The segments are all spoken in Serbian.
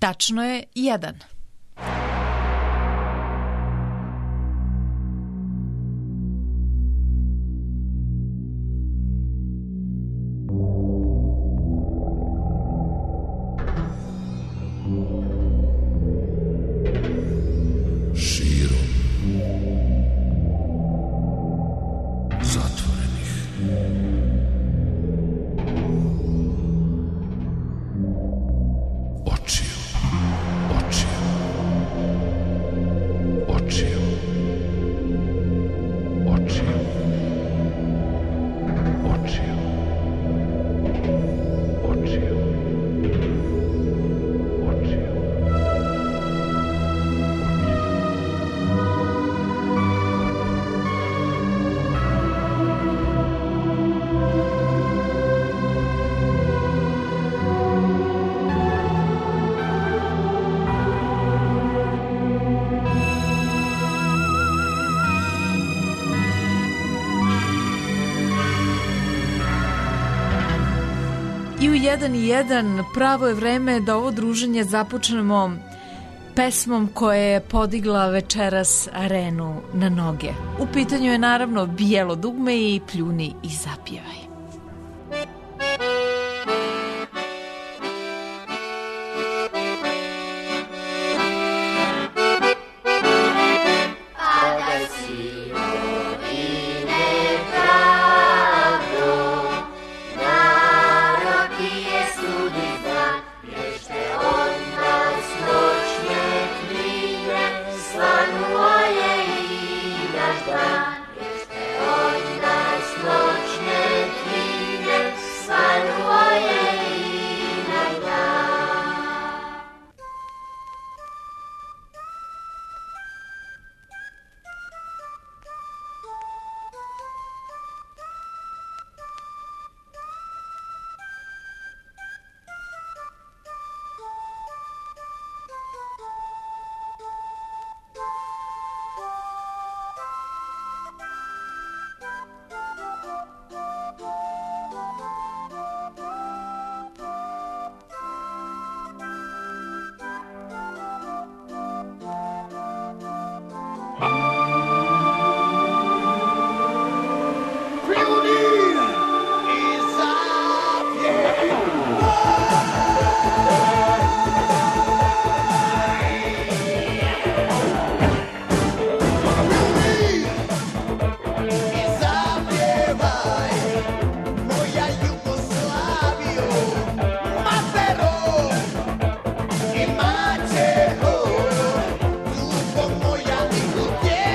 Tačno je 1. I u 1:1 pravo je vreme da ovo druženje započnemo pesmom koja je podigla večeras arenu na noge. U pitanju je naravno Bijelo dugme i Pljuni i zapjevaj. Yeah.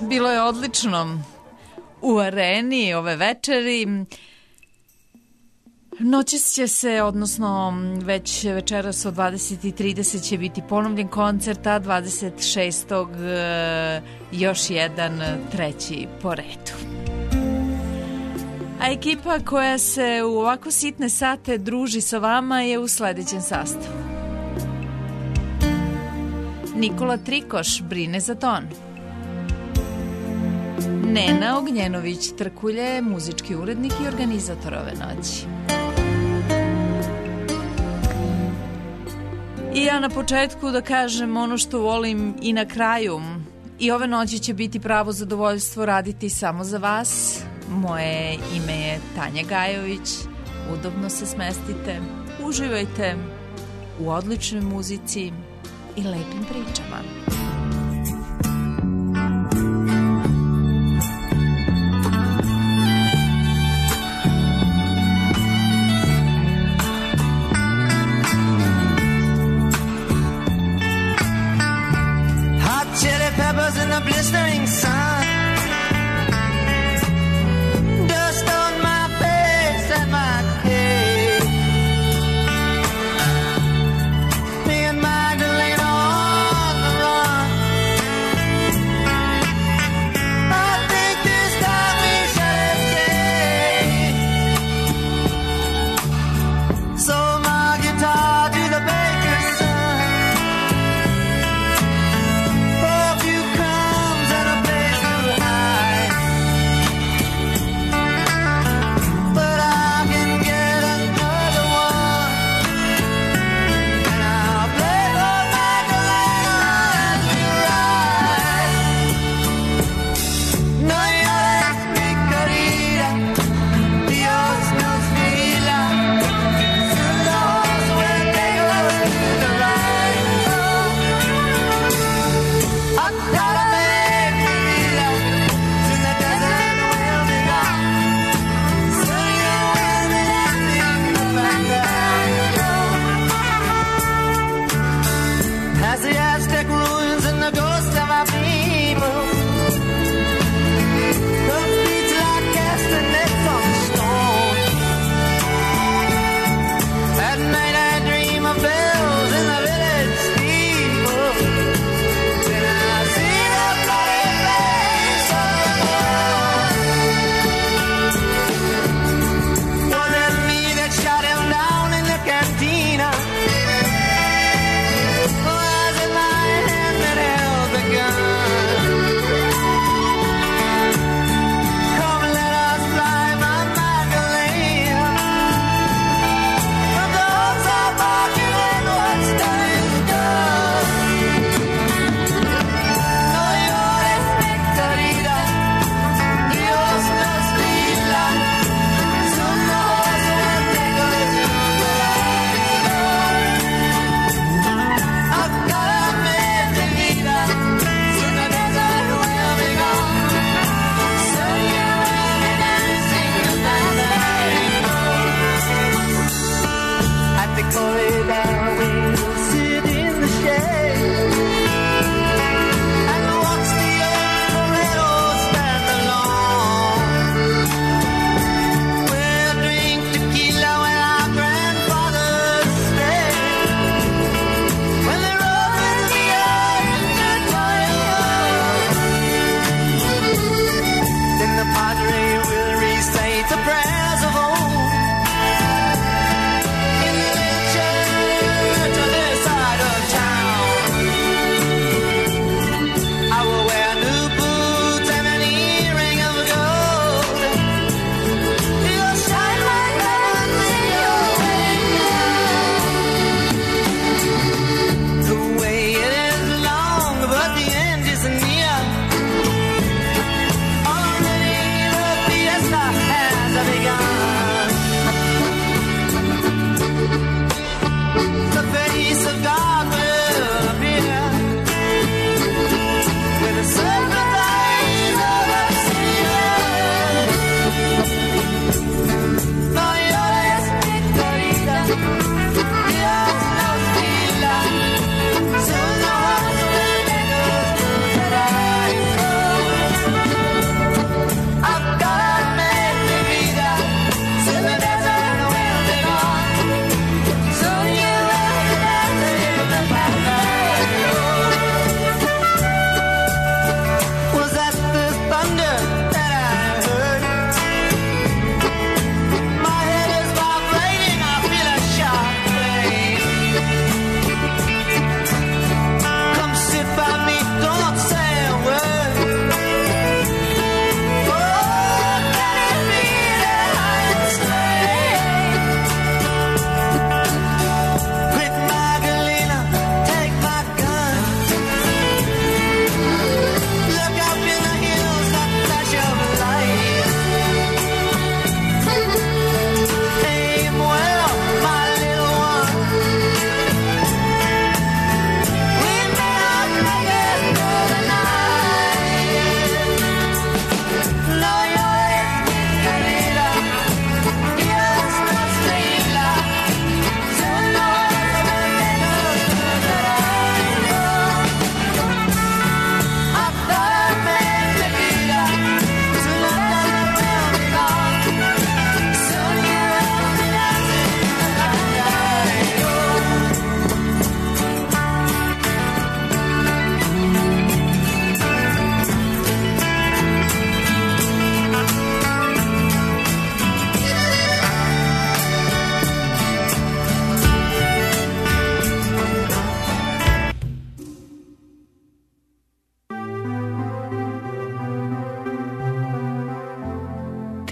bilo je odlično u areni ove večeri. Noćas će se, odnosno već večeras od 20:30 će biti ponovljen koncert, a 26. Još jedan, treći po redu. A ekipa koja se u ovako sitne sate druži sa vama je u sledećem sastavu. Nikola Trikoš brine za ton. Nena Ognjenović-Trkulje, muzički urednik i organizator ove noći. I ja na početku da kažem ono što volim i na kraju. I ove noći će biti pravo zadovoljstvo raditi samo za vas. Moje ime je Tanja Gajović. Udobno se smestite, uživajte u odličnoj muzici i lepim pričama. Peppers in the blistering sun, dust on my face and my cake. Me and Magdalena on the run.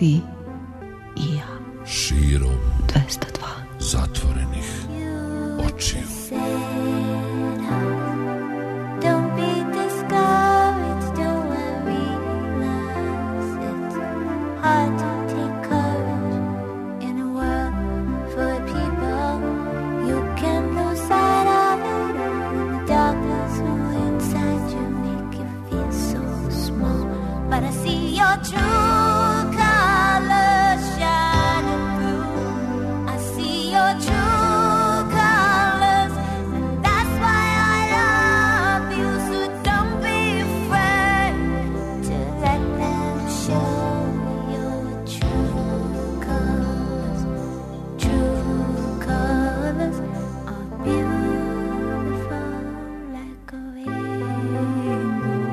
ti i ja. Širom 202 zatvorenih očiju. Don't be discouraged, don't worry, it's hard to take courage in a world full of people. You can lose sight of it all, and the darkness inside you make you feel so small. But I see your true colors shining through. I see your true colors, and that's why I love you. So don't be afraid to let them show your true colors. True colors are beautiful like a rainbow.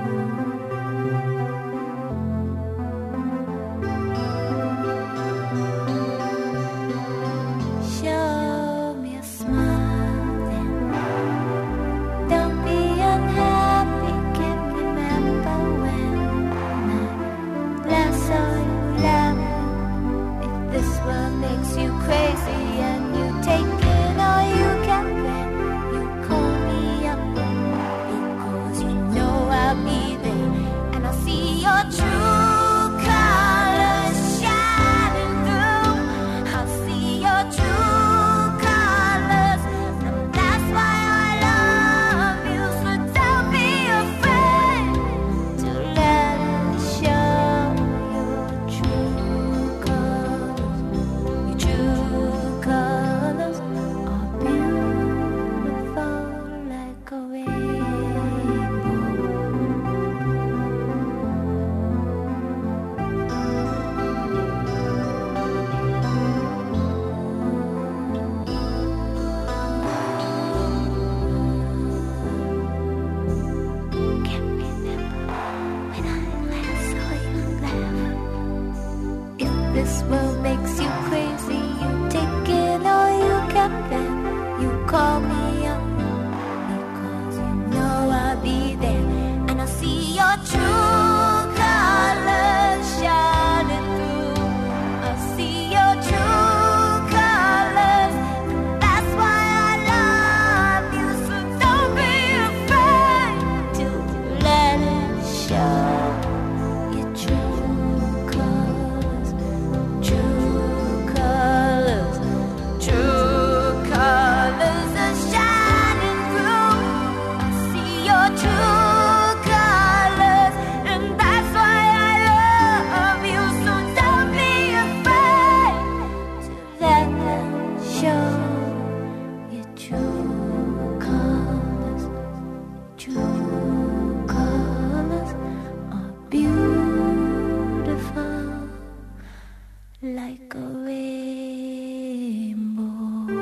Show me a smile then. Don't be unhappy, can remember when I last saw you laughing. If this world makes you crazy and you take it all you can bear, you call me up because you know I'll be there, and I'll see your true colors shining through. I'll see your true colors, and that's why I love you. So don't be afraid to let me show your true colors. Your true colors are beautiful like a rainbow. Can't remember when I last saw you laugh. If this world makes you crazy, you take it all you can bear. You call me up because you know I'll be there, and I'll see your true colors shining through. I'll see your true colors, and that's why I love you. So don't be afraid to let it show your true colors. True colors, true colors are shining through. I see your true colors, and that's why I love you. So don't be afraid to let them show your true colors. True colors are beautiful like a rainbow.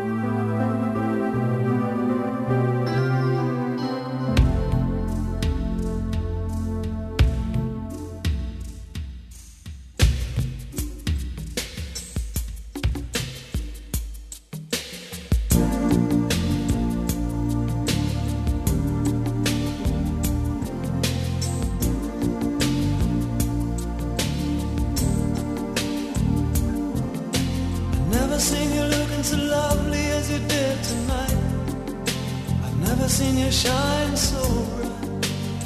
Never seen you looking so lovely as you did tonight. I've never seen you shine so bright.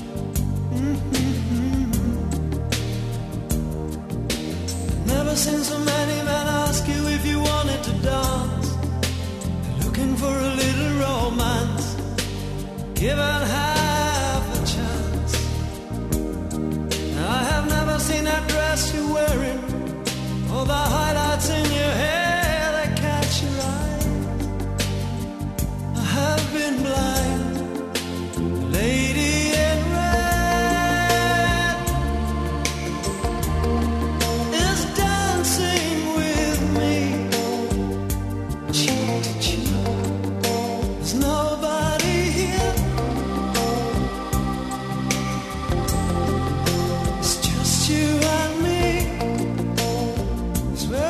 Never seen so many men ask you if you wanted to dance. They're looking for a little romance, given half a chance. I have never seen that dress you're wearing, all the highlights in your hair that catch your eye. I have been blind, lady in red is dancing with me, cheek to cheek. There's nobody here, it's just you and me. It's where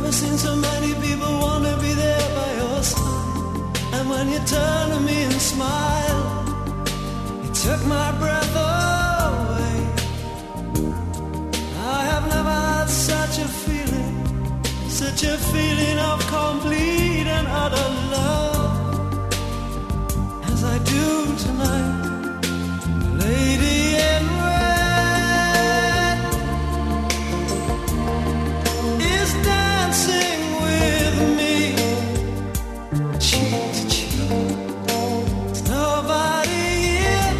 Never seen so many people want to be there by your side. And when you turn to me and smile, it took my breath away. I have never had such a feeling of complete and utter love as I do tonight. Lady in red is dancing with me, cheek to cheek. There's nobody here,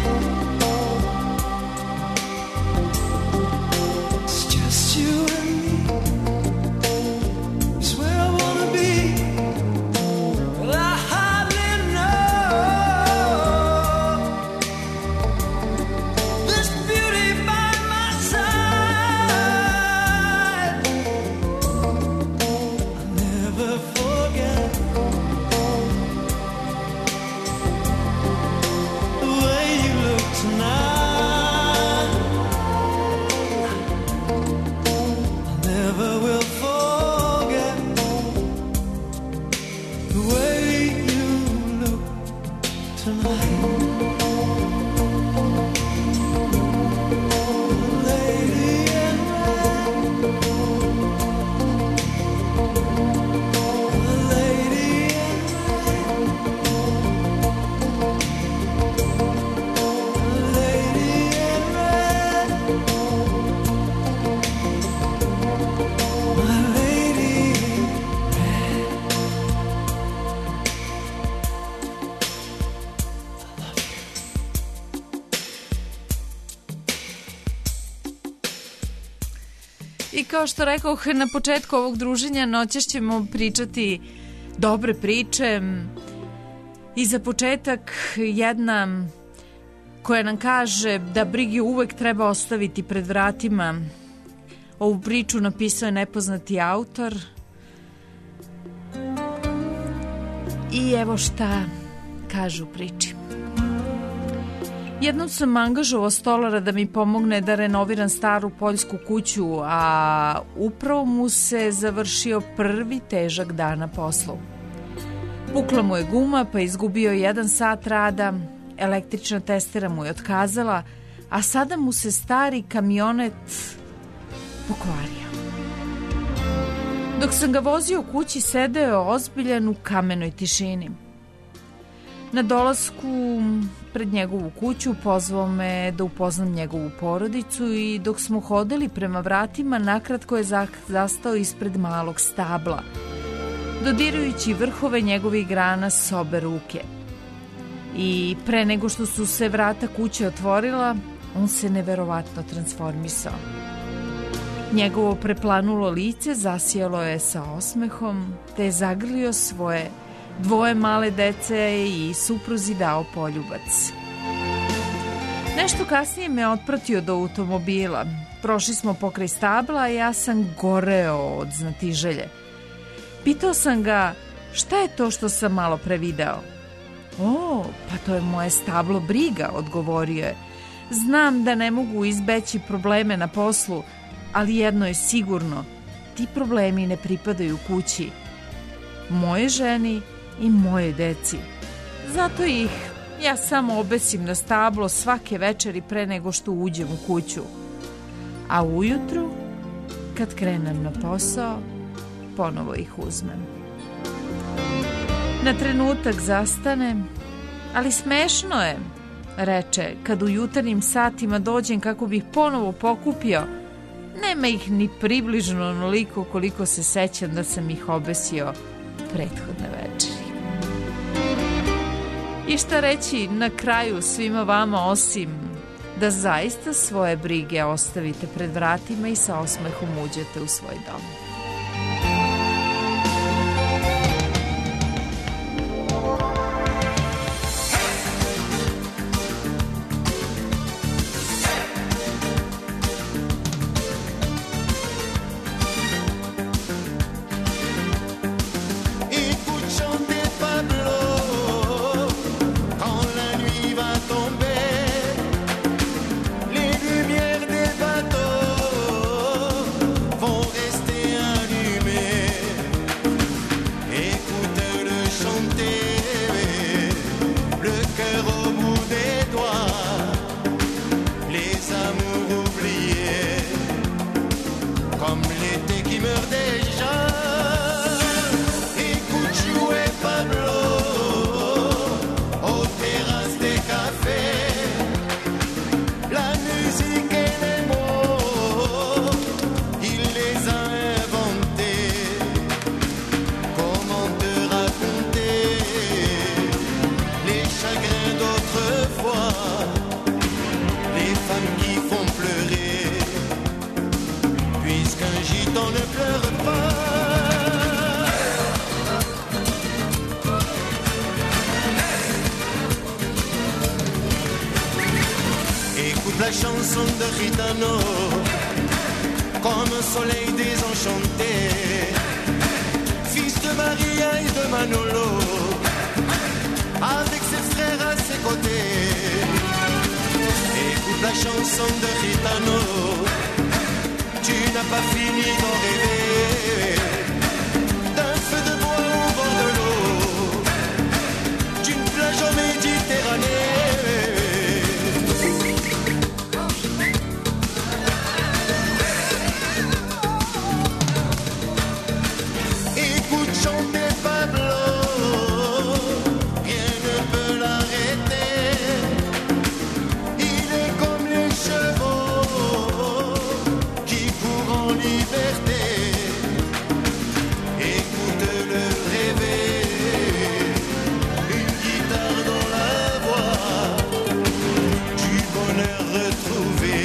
it's just you and me. It's where I wanna be, but I hardly know this beauty by my side. I'll never forget the way you look tonight. I never will forget the way you look tonight. Lady in red, lady in red, lady in red, my lady in red. I kao što rekoh na početku ovog druženja, noćas ćemo pričati dobre priče. I za početak jedna koja nam kaže da brige uvek treba ostaviti pred vratima. Ovu priču napisao je nepoznati autor. I evo šta kaže u priči. Jednom sam angažovao stolara da mi pomogne da renoviram staru poljsku kuću, a upravo mu se završio prvi težak dan na poslu. Pukla mu je guma, pa izgubio 1 sat rada, električna testera mu je otkazala, a sada mu se stari kamionet pokvario. Dok sam ga vozio kući, sedeo je ozbiljan u kamenoj tišini. Na dolasku pred njegovu kuću pozvao me da upoznam njegovu porodicu i dok smo hodili prema vratima, nakratko je zastao ispred malog stabla, dodirujući vrhove njegovih grana s obe ruke. I pre nego što su se vrata kuće otvorila, on se neverovatno transformisao. Njegovo preplanulo lice zasijalo je sa osmehom, te je zagrlio svoje 2 male dece i supruzi dao poljubac. Nešto kasnije me otpratio do automobila. Prošli smo pokraj stabla, a ja sam goreo od znatiželje. Pitao sam ga šta je to što sam malo pre video. O, pa to je moje stablo briga, odgovorio je. Znam da ne mogu izbeći probleme na poslu, ali jedno je sigurno, ti problemi ne pripadaju kući, moje ženi i moje deci. Zato ih ja samo obesim na stablo svake večeri pre nego što uđem u kuću. A ujutru, kad krenem na posao, ponovo ih uzmem. Na trenutak zastanem, ali smešno je, reče, kad u jutarnjim satima dođem kako bih ponovo pokupio. Nema ih ni približno onoliko koliko se sećam da sam ih obesio prethodne večeri. I šta reći na kraju svima vama osim da zaista svoje brige ostavite pred vratima i sa osmehom uđete u svoj dom. Les lumières des bateaux vont rester chanson de Gitano, comme un soleil désenchanté, fils de Maria et de Manolo, avec ses frères à ses côtés. Écoute la chanson de Gitano, tu n'as pas fini d'en rêver, d'un feu de bois au bord de l'eau, d'une plage en Méditerranée. Écoute chanter Pablo, rien ne peut l'arrêter. Il est comme les chevaux qui courent en liberté. Écoute-le rêver, une guitare dans la voix, du bonheur retrouvé,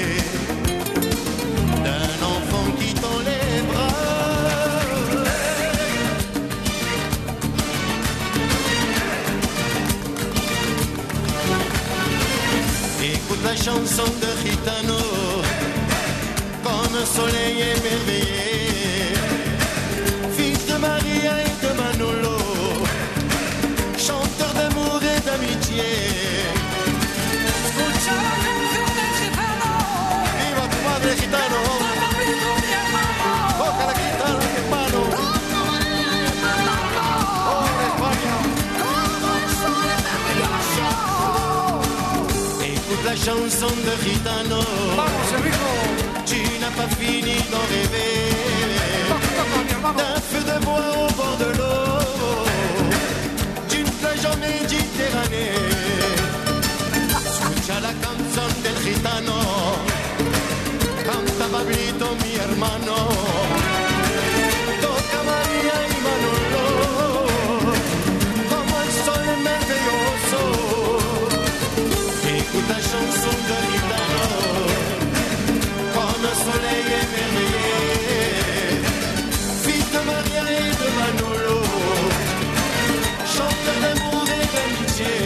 d'un enfant qui tend les bras. Écoute la chanson de Gitano, comme un soleil émerveillé, fils de Maria et de Manolo, chanteur d'amour et d'amitié. Viva tu madre Gitano, toca la guitarra en mano, oh España. Écoute la chanson de Gitano, tu n'as pas fini d'en rêver, d'un feu de bois au bord de l'eau, d'une plage en Méditerranée. Escucha la canción del Gitano, canta Pablito mi hermano, toca María y Manolo, como el sol maravilloso. Écoute la chanson de Gitano, comme un soleil émerveillé, fils de Maria et de Manolo, chanteur d'amour et d'amitié.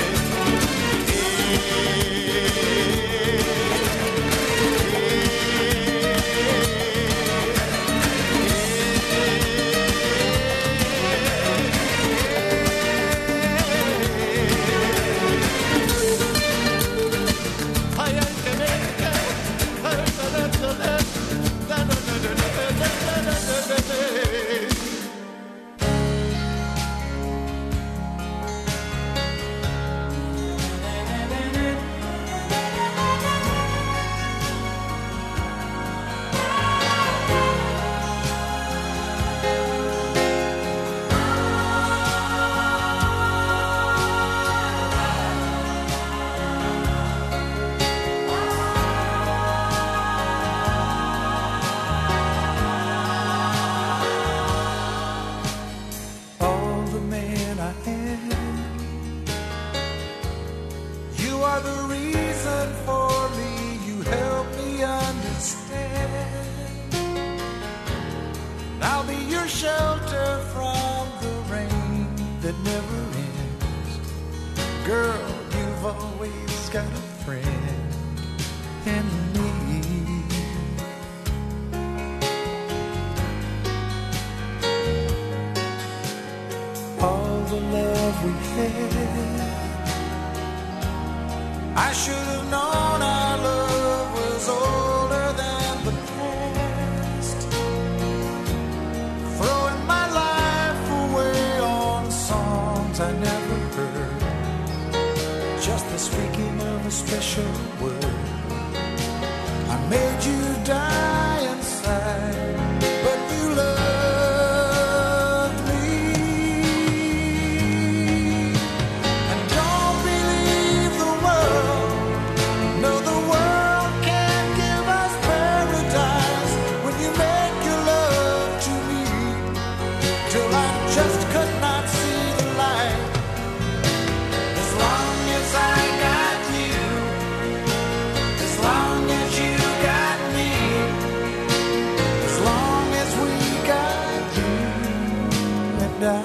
I should have known our love was older than the past. Throwing my life away on songs I never heard, just the speaking of a special word. I made you die inside, but you loved me. And don't believe the world. No, the world can't give us paradise when you make your love to me, till I just could not see the light. As long as I got you, as long as you got me, as long as we got you and I.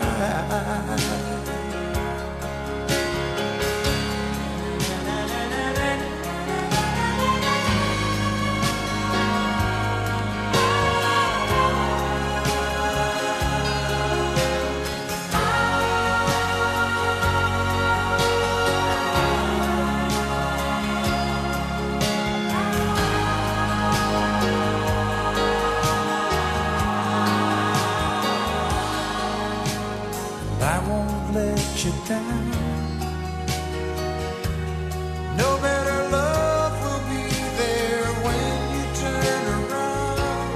I won't let you down. No better love will be there when you turn around.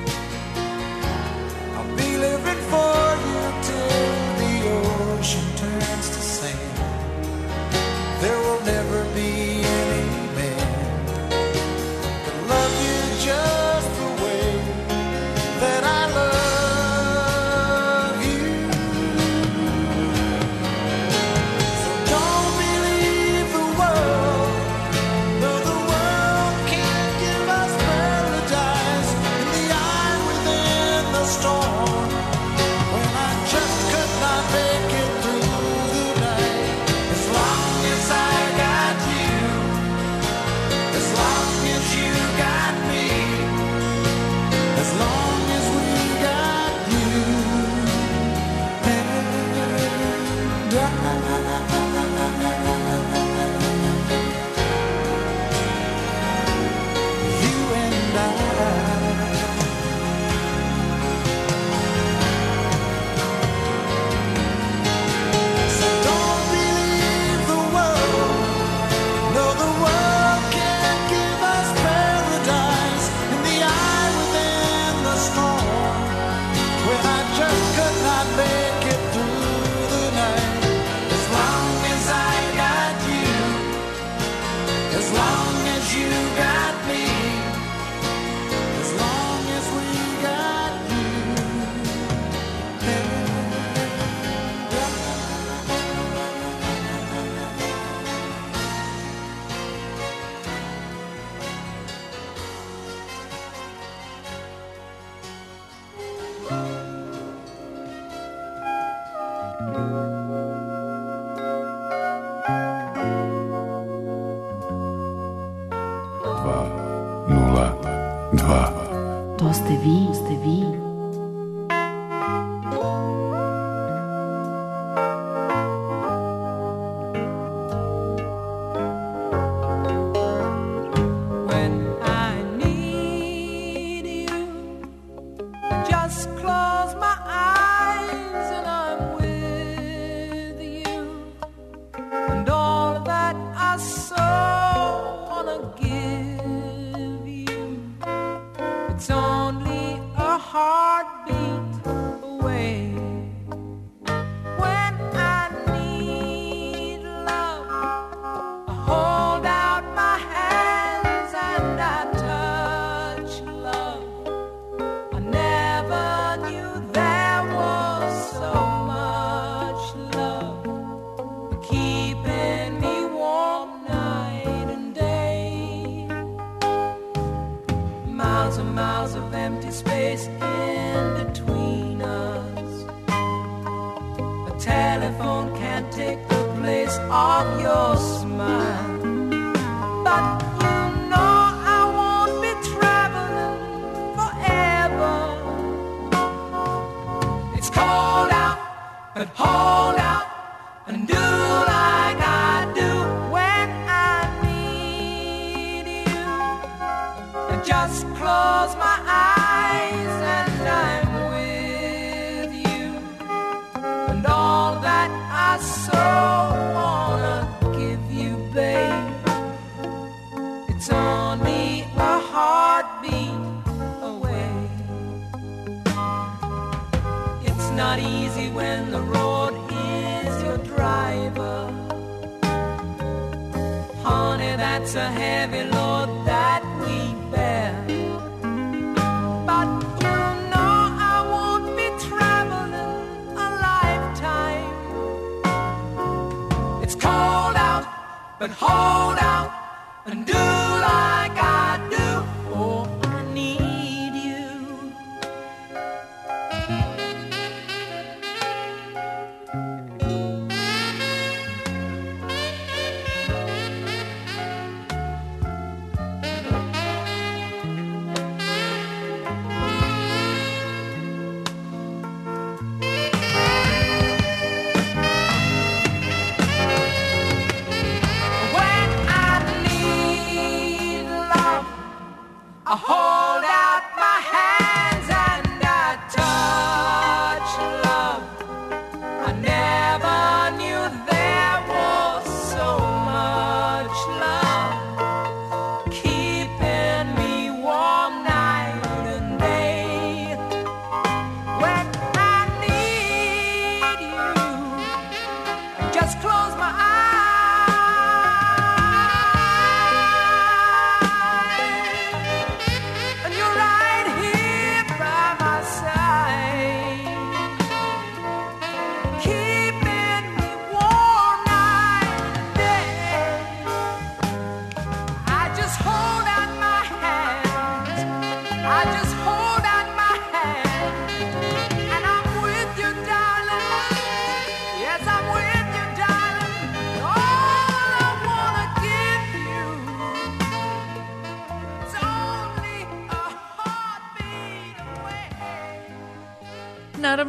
I'll be living for you till the ocean turns to sand. There will never be any man to love you just the way that I love you. So don't believe the world. No, the world can't give us paradise. In the eye within the storm, when I just could not make it through the night. As long as I got you, as long as you got me, as long as we got you and you and I. So don't believe the world. No, the world can't give us paradise. In the eye within the storm, when I just could not make it through the night. As long as I got you, as long as you got me, as long as we got you. To ste vi, ste vi. When I need you, just close my eyes and I'm with you. And all that I so wanna give you, it's only a heartbeat away. When I need love, I hold out my hands and I touch love. I never knew there was so much love keeping me warm night and day. Miles and miles of empty space in between us. A telephone can't take the place of your smile. But you know I won't be traveling forever. It's cold out, but hold out and do like I do when I need you. I just close my eyes and I'm with you. And all that I so wanna give you, babe, it's only a heartbeat away. It's not easy when the road is your driver. Honey, that's a heavy load that we bear. But you know I won't be traveling a lifetime. It's cold out, but hold out and do like I do. Oh, I need you. When I need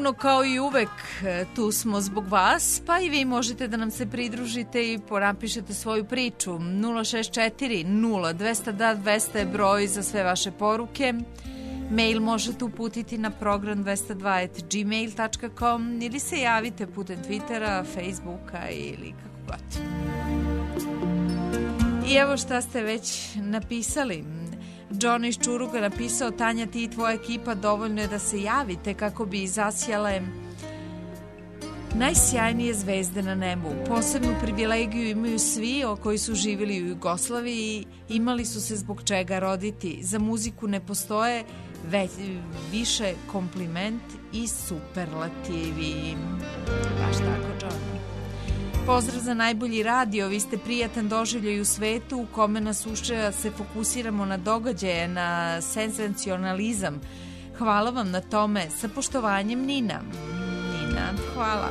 naravno, kao i uvek, tu smo zbog vas, pa i vi možete da nam se pridružite i napišete svoju priču. 064 0200 200 je broj za sve vaše poruke. Mail možete uputiti na program202@gmail.com ili se javite putem Twittera, Facebooka ili kako god. I evo šta ste već napisali. John iz Čuruga napisao: Tanja, ti i tvoja ekipa dovoljno je da se javite kako bi zasjale najsjajnije zvezde na nebu. Posebnu privilegiju imaju svi koji su živjeli u Jugoslaviji i imali su se zbog čega roditi. Za muziku ne postoje više kompliment i superlativi. Baš tako, John. Pozdrav za najbolji radio, vi ste prijatan doživljaj u svetu u kome nas uče se fokusiramo na događaje, na senzacionalizam. Hvala vam na tome, sa poštovanjem, Nina. Nina, hvala.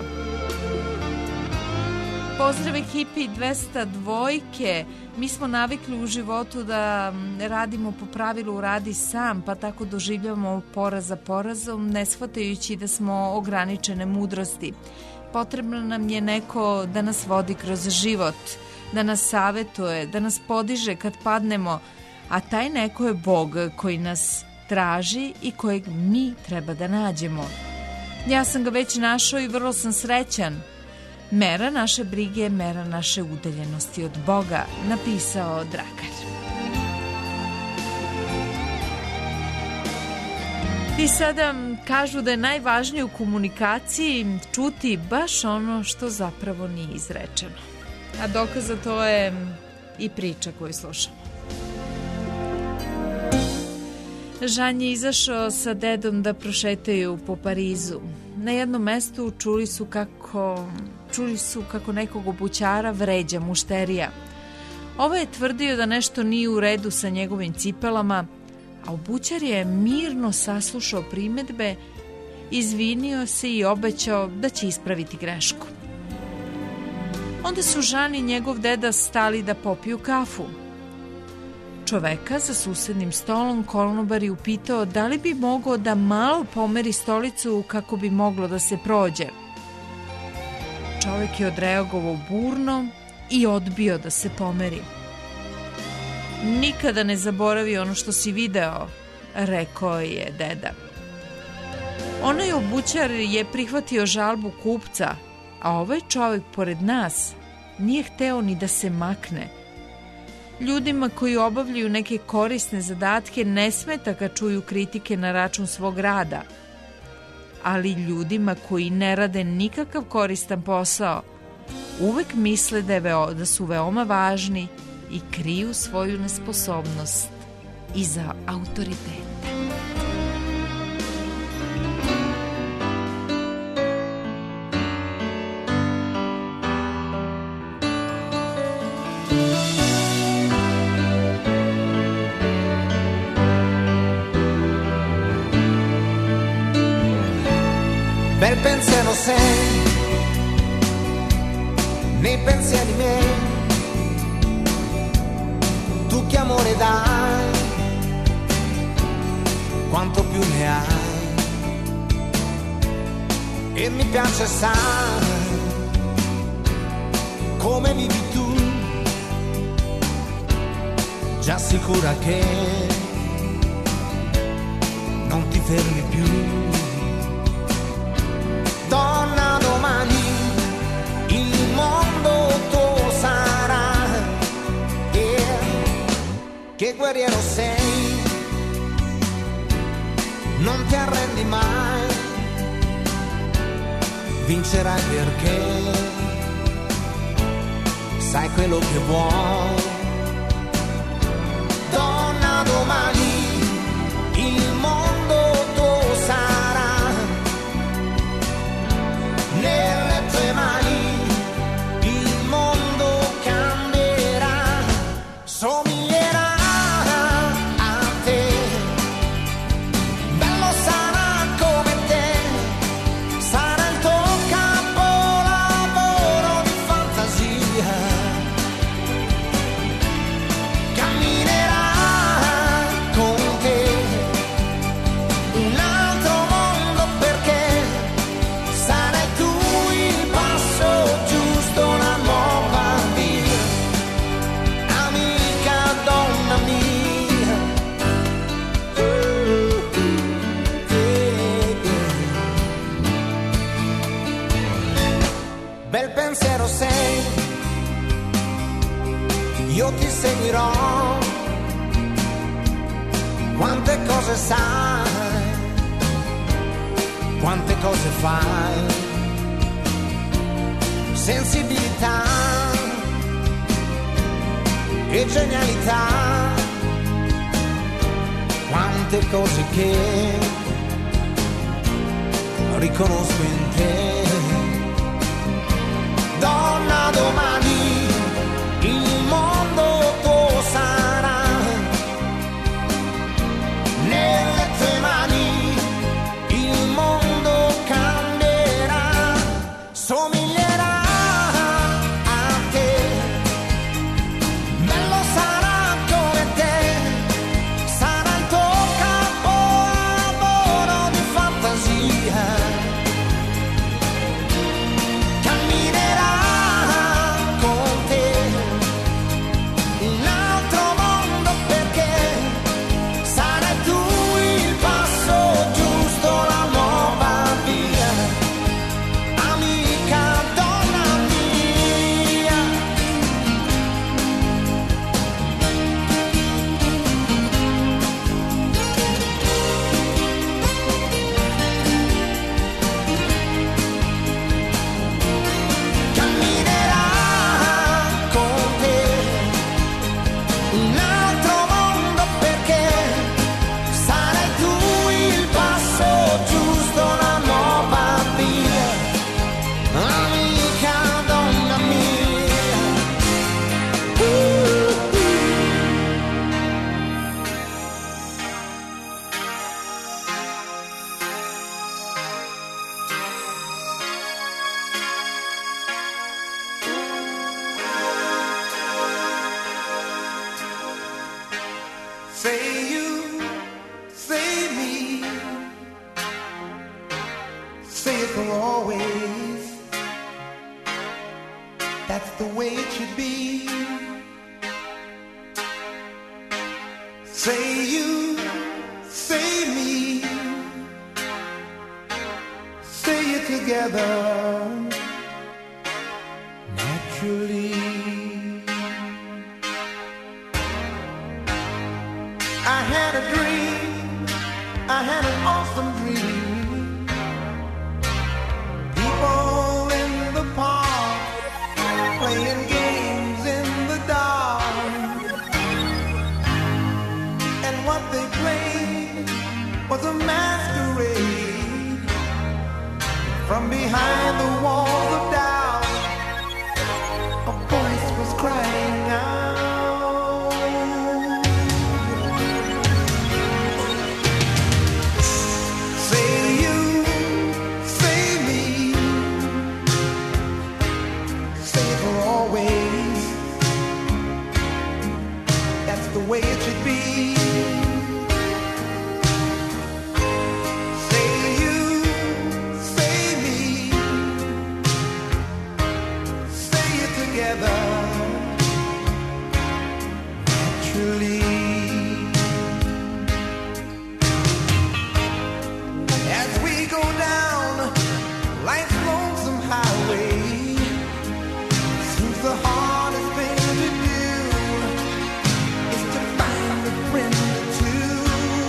Pozdrav ekipi 202. Mi smo navikli u životu da radimo po pravilu radi sam, pa tako doživljamo poraz za porazom, ne shvatajući da smo ograničene mudrosti. Potrebno nam je neko da nas vodi kroz život, da nas savetuje, da nas podiže kad padnemo, a taj neko je Bog koji nas traži i kojeg mi treba da nađemo. Ja sam ga već našao i vrlo sam srećan. Mera naše brige je mera naše udaljenosti od Boga, napisao Dragan. I sada kažu da je najvažnije u komunikaciji čuti baš ono što zapravo nije izrečeno. A dokaz za to je i priča koju slušamo. Žan je izašao sa dedom da prošetaju po Parizu. Na jednom mestu čuli su kako nekog obućara vređa mušterija. Ovo je tvrdio da nešto nije u redu sa njegovim cipelama, a obućar je mirno saslušao primedbe, izvinio se i obećao da će ispraviti grešku. Onda su Žan i njegov deda stali da popiju kafu. Čoveka za susednim stolom konobar je upitao da li bi mogao da malo pomeri stolicu kako bi moglo da se prođe. Čovek je odreagovao burno i odbio da se pomeri. Nikada ne zaboravi ono što si video, rekao je deda. Onaj obućar je prihvatio žalbu kupca, a ovaj čovjek pored nas nije hteo ni da se makne. Ljudima koji obavljaju neke korisne zadatke ne smeta kad čuju kritike na račun svog rada, ali ljudima koji ne rade nikakav koristan posao uvek misle da su veoma važni i kriju svoju nesposobnost iza autoriteta. Bel pensiero sei nei pensieri miei, tu che amore dai, quanto più ne hai, e mi piace sai come vivi tu, già sicura che non ti fermi più. Donna, domani il mondo tuo sarà, che guerriero sei, non ti arrendi mai, vincerai perché sai quello che vuoi. Donna, domani il mondo tuo sarà, nelle tue mani il mondo cambierà, somiglierà a te, bello sarà come te, sarà il tuo capolavoro di fantasia, camminerà con lo sei, io ti seguirò. Quante cose sai, quante cose fai, sensibilità e genialità, quante cose che riconosco in te. Donna, domani il mondo tuo sarà nelle tue mani, il mondo cambierà, somiglierà a te, bello sarà come te, sarà il tuo capolavoro di fantasia, camminerà con te un altro mondo, perché sarai tu il passo giusto, la nuova via, amica, donna mia. Camminerà con te un altro mondo, perché sarai tu il passo giusto, la nuova via, amica, donna mia. Say you, say me, say it for always. That's the way it should be. Say you, say me, say it together naturally. I had a dream, I had an awesome dream. People in the park playing games in the dark, and what they played was a masquerade. From behind the walls of doubt, a voice was crying out. Say you, say me, say it for always. That's the way it should be. Say you, say me, say it together naturally. As we go down life's lonesome highway, seems the hardest thing to do is to find a friend or two.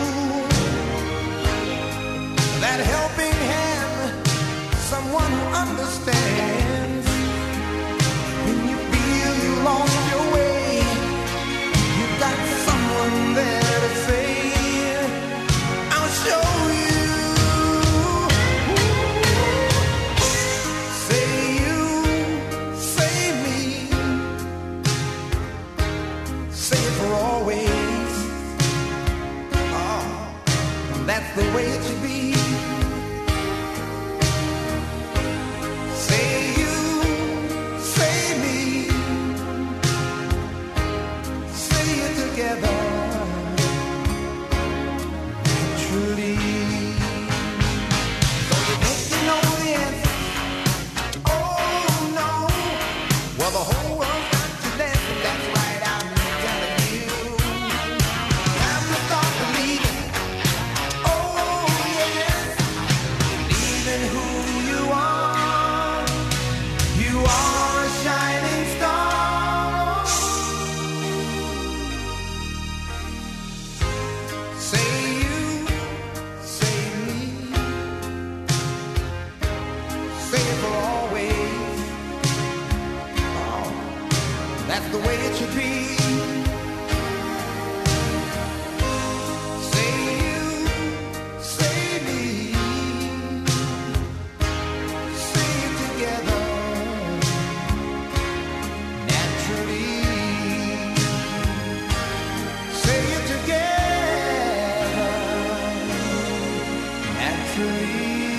That helping hand, someone who understands when you feel you lost your way. You got someone there to say, I'll show you. Say you, say me, say it for always. Oh, that's the way it should be. Say that's the way it should be. Say you, say me, say it together naturally. Say it together naturally.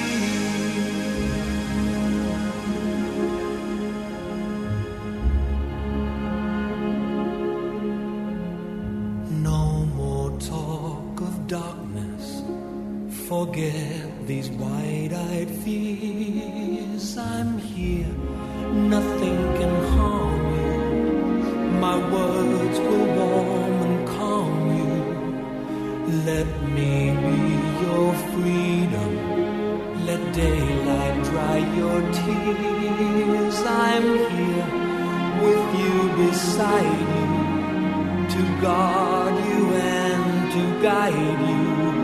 Forget these wide-eyed fears. I'm here, nothing can harm you. My words will warm and calm you. Let me be your freedom. Let daylight dry your tears. I'm here with you beside you, to guard you and to guide you.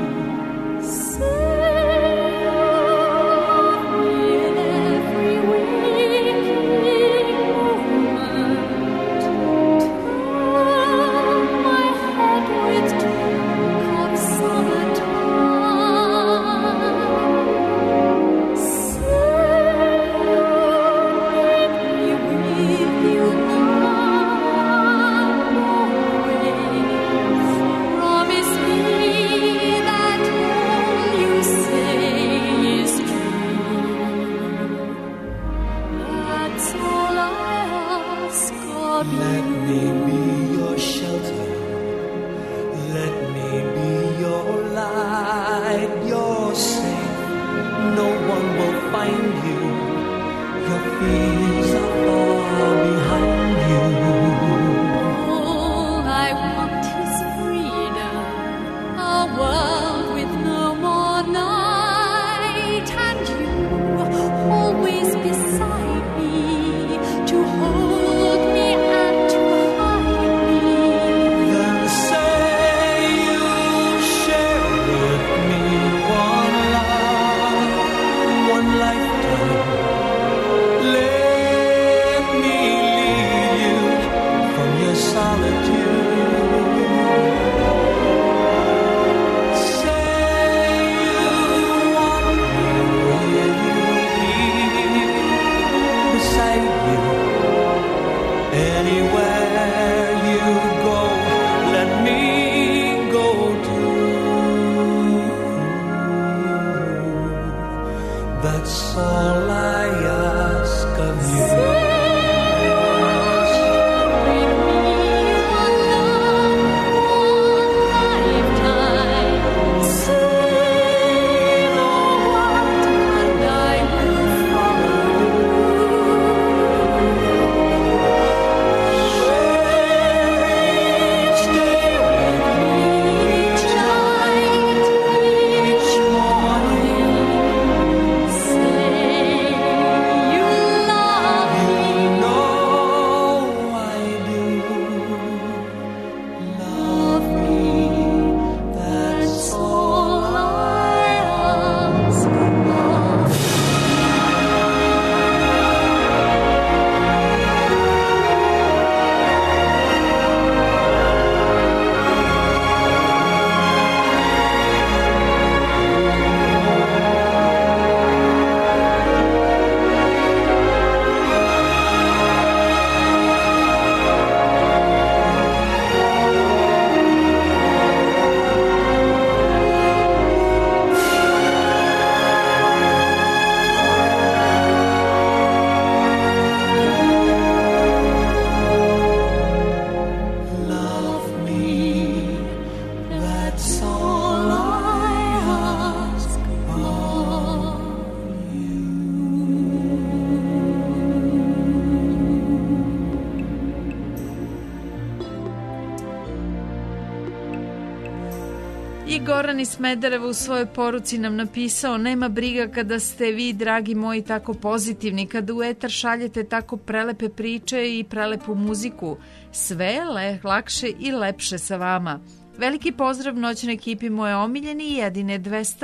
Goran iz Smedereva u svojoj poruci nam napisao: nema briga kada ste vi, dragi moji, tako pozitivni, kada u etar šaljete tako prelepe priče i prelepu muziku. Sve je lakše i lepše sa vama. Veliki pozdrav noćnoj ekipi moje omiljeni i jedine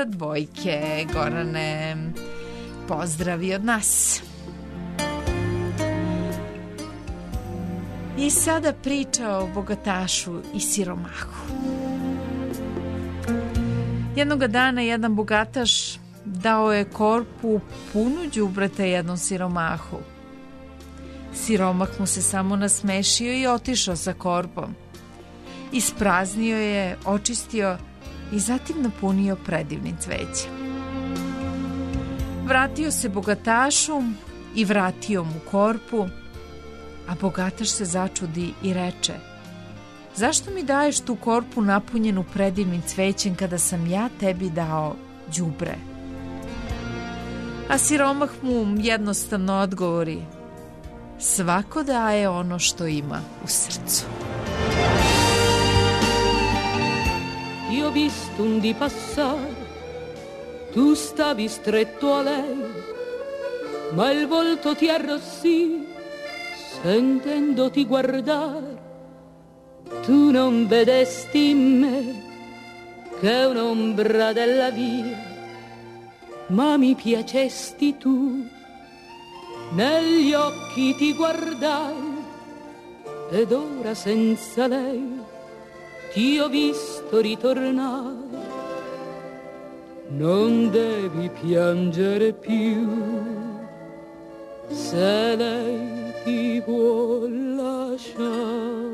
202. Gorane, pozdravi od nas. I sada priča o bogatašu i siromahu. Jednoga dana jedan bogataš dao je korpu punu đubreta jednom siromahu. Siromah mu se samo nasmešio i otišao sa korpom. Ispraznio je, očistio i zatim napunio predivnim cvećem. Vratio se bogatašu i vratio mu korpu, a bogataš se začudi i reče: zašto mi daješ tu korpu napunjenu predivnim cvećem kada sam ja tebi dao đubre? A siromah mu jednostavno odgovori: svako daje ono što ima u srcu. Ti ho visto un di passare, tu stavi stretto a lei, ma il volto ti arrossì, sentendoti guardar. Tu non vedesti in me che un'ombra della via, ma mi piacesti tu, negli occhi ti guardai, ed ora senza lei ti ho visto ritornare. Non devi piangere più, se lei ti vuol lasciare.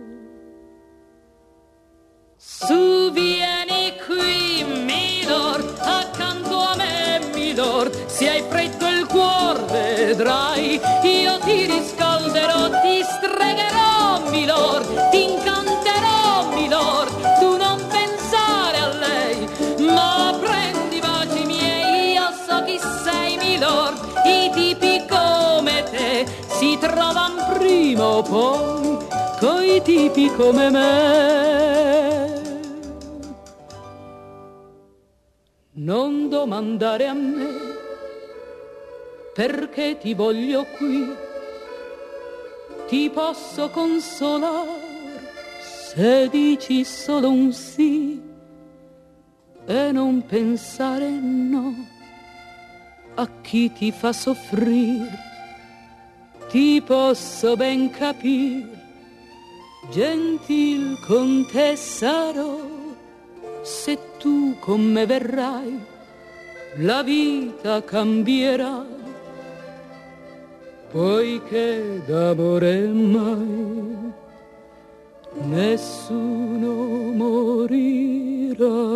Su, vieni qui, milord, accanto a me, milord. Se hai freddo il cuore, vedrai, io ti riscalderò, ti stregherò, milord, ti incanterò, milord. Tu non pensare a lei, ma prendi i baci miei, io so chi sei, milord. I tipi come te si trovano prima o poi coi tipi come me. Non domandare a me perché ti voglio qui, ti posso consolare se dici solo un sì, e non pensare no a chi ti fa soffrire. Ti posso ben capire, gentil contessa sarò, se tu con me verrai, la vita cambierà, poiché d'amore mai nessuno morirà.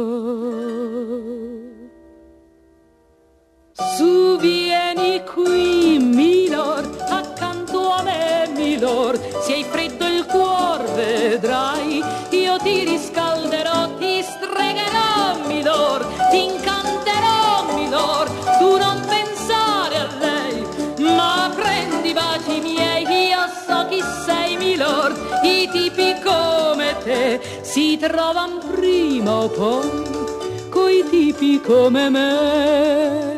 Su, vieni qui, milord, accanto a me, milord. Se hai freddo il cuore, vedrai, io ti riscalderò, ti stregherò, milord, ti incanterò, milord. Tu non pensare a lei, ma prendi i baci miei, io so chi sei, milord. I tipi come te si trovano prima o poi coi tipi come me.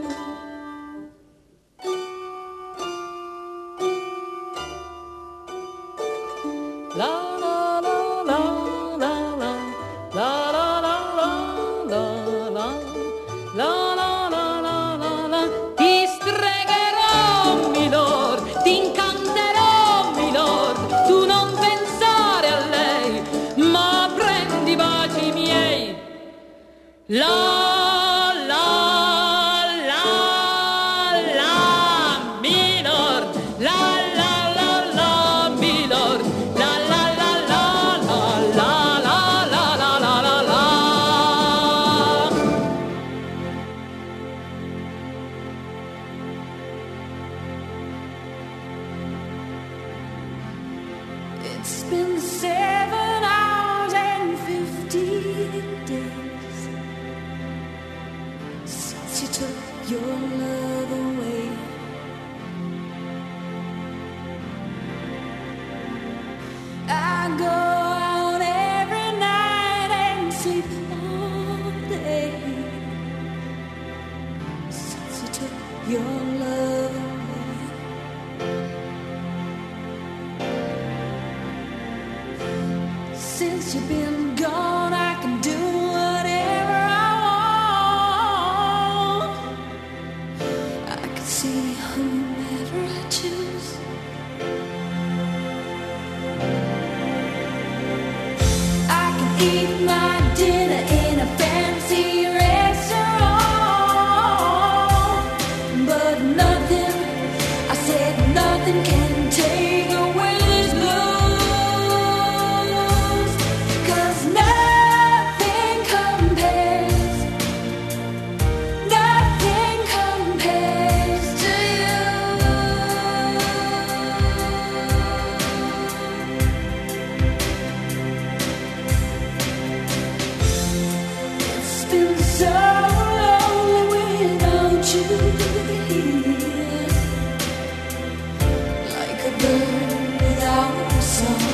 It's been 7 hours and 15 days since you took your love away. I go out every night and sleep all day since you took your love away. Since you've been gone, I can do whatever I want. I can see whomever I choose. nothing. I said nothing can take away these blues. 'Cause nothing compares. Nothing compares to you. It's been so lonely without you here, like a bird without a song.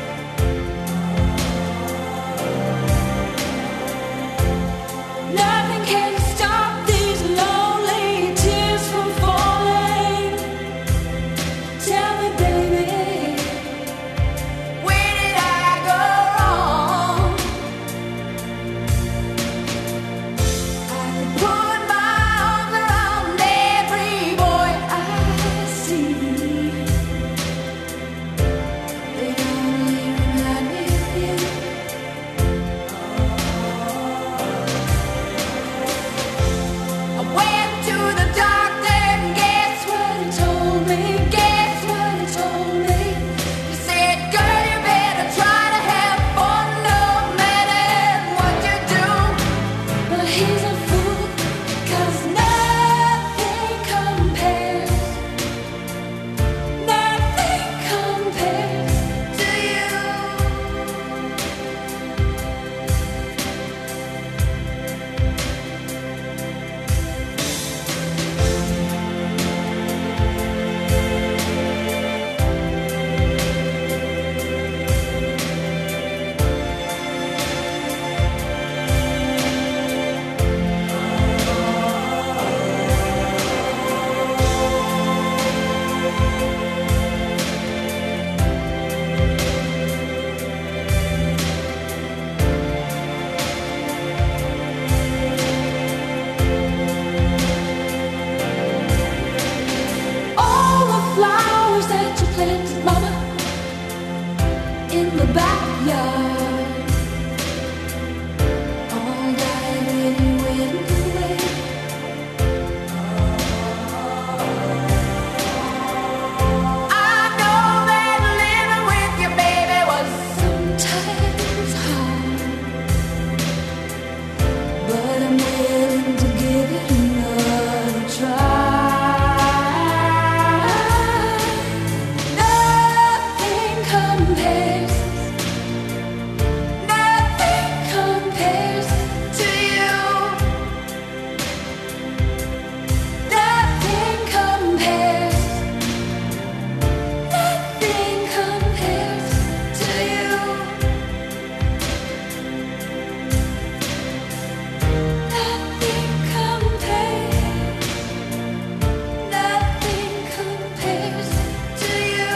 Nothing can stop these lonely tears from falling. Tell me, baby, where did I go wrong? I could put my arms around every boy I see. They only remind me of you. I went to the doctor and guess what he told me? Guess what he told me? He said, girl, you better try to have fun no matter what you do. But he's a fool, 'cause nothing compares. Nothing compares to you. All the flowers that you planted, mama, in the backyard, all died when you went away. I know that living with your baby was sometimes hard, but I'm willing to give it another try. Nothing compares. Nothing compares to you. Nothing compares. Nothing compares to you. Nothing compares. Nothing compares to you.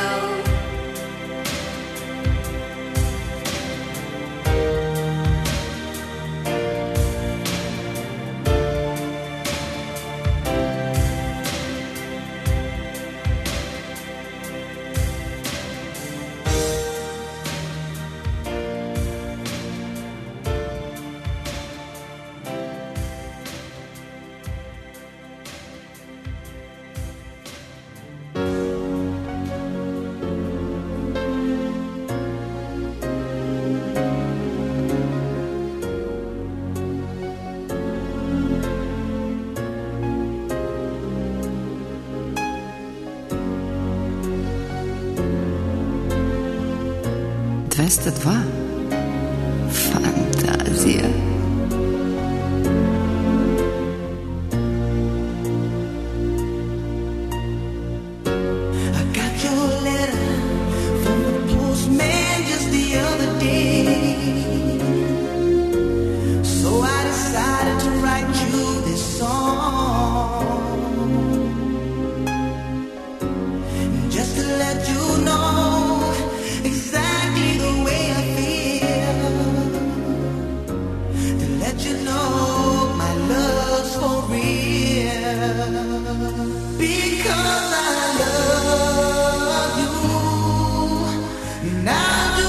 Fantazija. I got your letter from the postman just the other day. So I decided to write you this song, just to let you know exactly the way I feel, to let you know my love's for real. Because I love you, and I'll do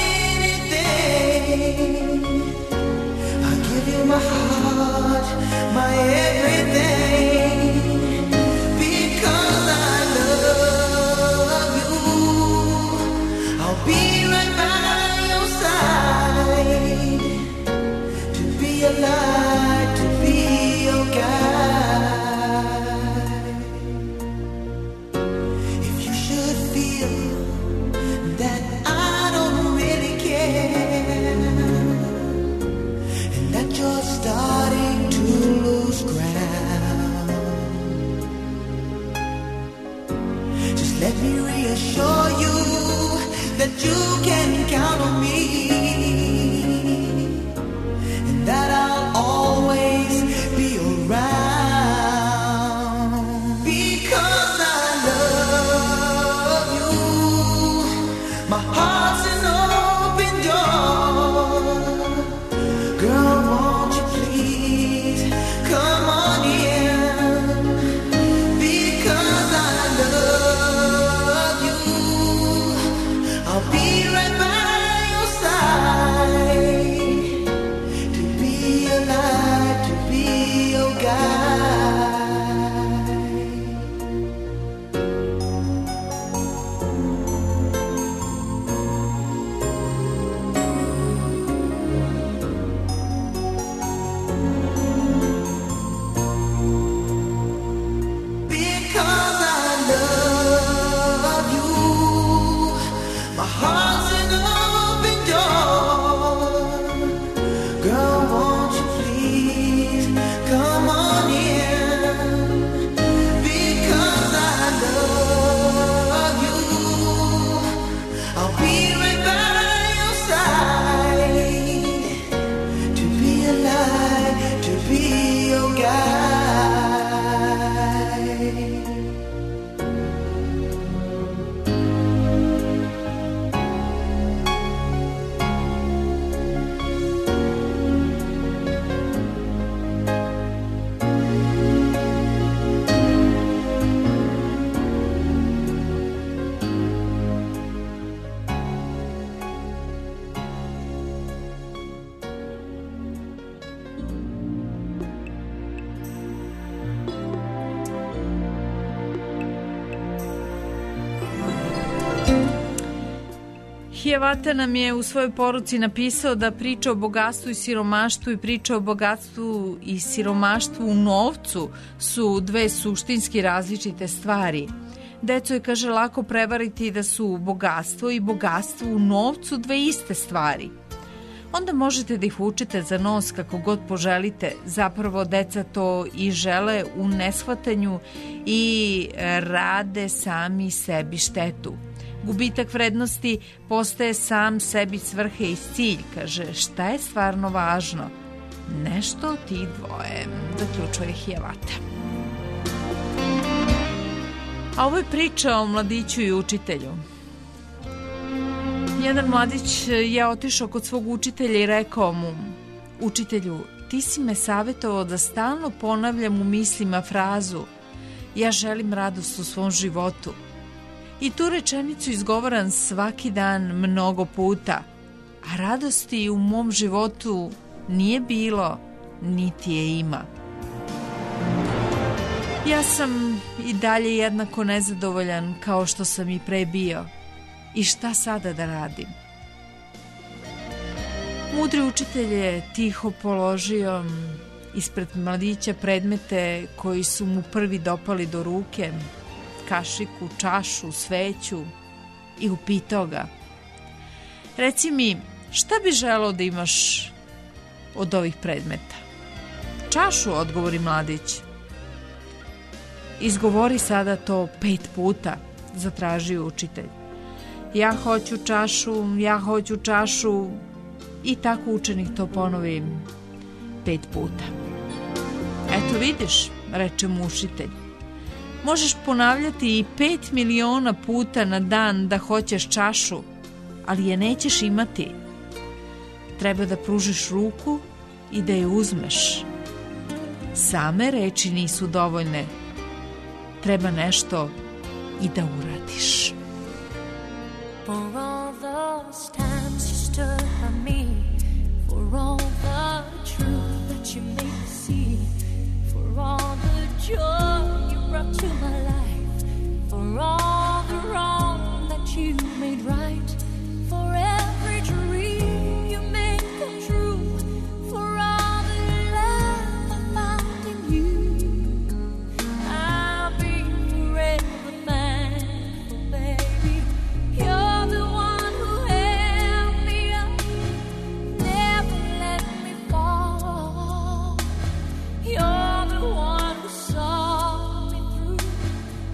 anything. I'll give you my heart, my everything. Because Let me reassure you that you can count on me, and that I'll always be around, because I love you. My heart's an open door. Girl, won't you please come on in, because I love you. I'll be right by your side, to be your light, to be your guide. Because I love you, my heart's an open door. Girl, won't you please come on in, because I love you. I'll be right by your side, to be a light, to be your guide. Hiawatha nam je u svojoj poruci napisao da priča o bogatstvu i siromaštvu i priča o bogatstvu i siromaštvu u novcu su dve suštinski različite stvari. Deco je, kaže, lako prevariti da su bogatstvo i bogatstvo u novcu dve iste stvari. Onda možete da ih vučete za nos kako god poželite. Zapravo deca to i žele u neshvatanju i rade sami sebi štetu. Gubitak vrednosti postaje sam sebi svrhe i cilj, kaže. Šta je stvarno važno? Nešto od tih dvoje, zaključuje Hiawatha. A ovo je priča o mladiću i učitelju. Jedan mladić je otišao kod svog učitelja i rekao mu: učitelju, ti si me savjetovao da stalno ponavljam u mislima frazu ja želim radost u svom životu. I tu rečenicu izgovaram svaki dan mnogo puta, a radosti u mom životu nije bilo, niti je ima. Ja sam i dalje jednako nezadovoljan kao što sam i pre bio. I šta sada da radim? Mudri učitelj je tiho položio ispred mladića predmete koji su mu prvi dopali do ruke, kašiku, čašu, sveću, i upitao ga: reci mi, šta bi želeo da imaš od ovih predmeta? Čašu, odgovori mladić. Izgovori sada to 5 puta, zatražio učitelj. Ja hoću čašu, ja hoću čašu. I tako učenik to ponovi 5 puta. Eto vidiš, reče mu učitelj, možeš ponavljati i 5 miliona puta na dan da hoćeš čašu, ali je nećeš imati. Treba da pružiš ruku i da je uzmeš. Same reči nisu dovoljne. Treba nešto i da uradiš. For all those times you stood by me, for all the truth that you made me see, for all the joy you brought to my life, for all the wrong that you made right, for every dream you made come true, for all the love I found in you, I'll be forever thankful, baby. You're the one who held me up, never let me fall. You're the one who saw me through,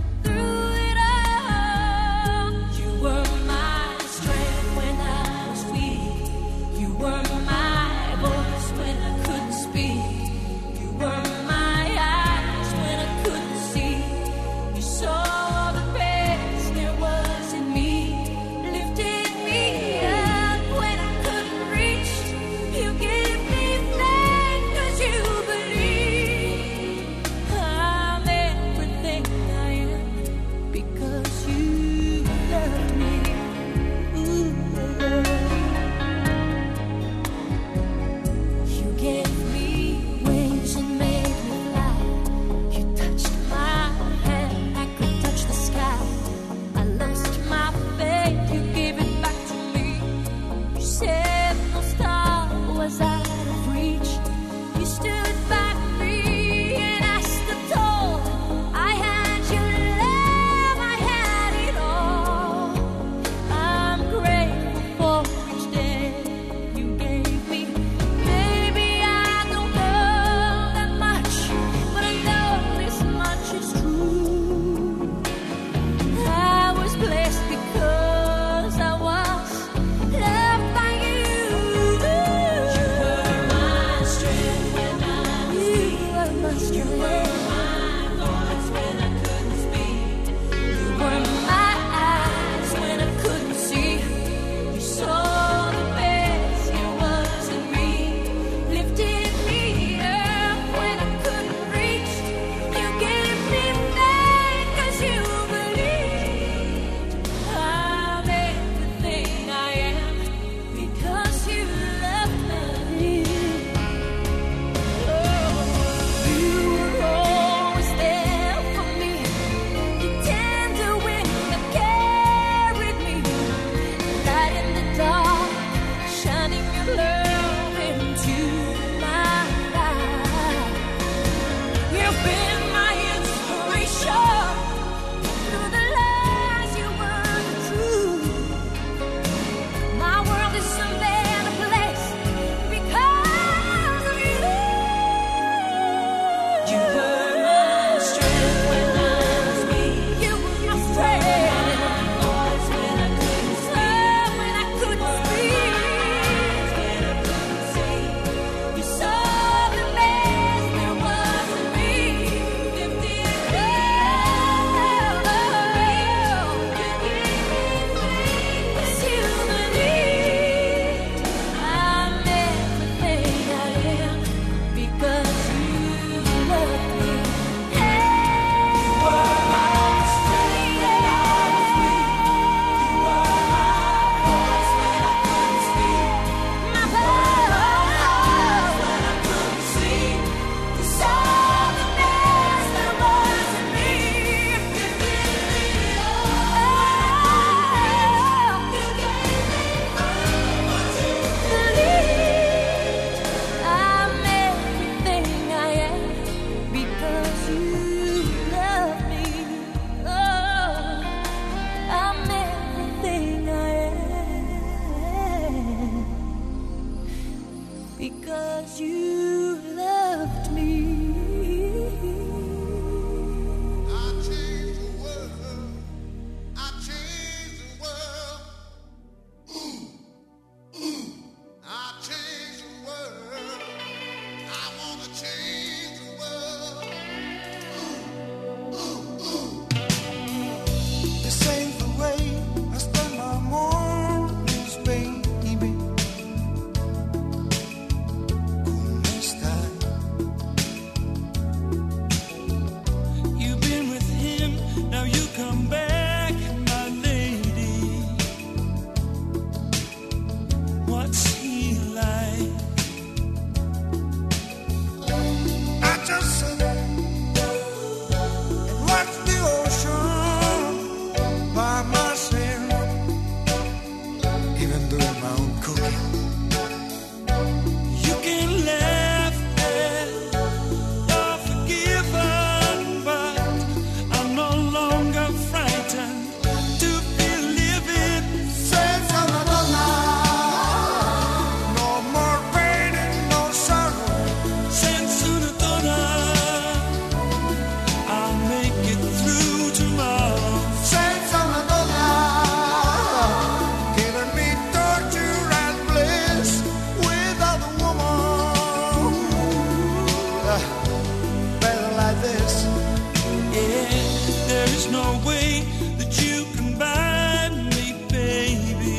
There's no way that you can buy me, baby.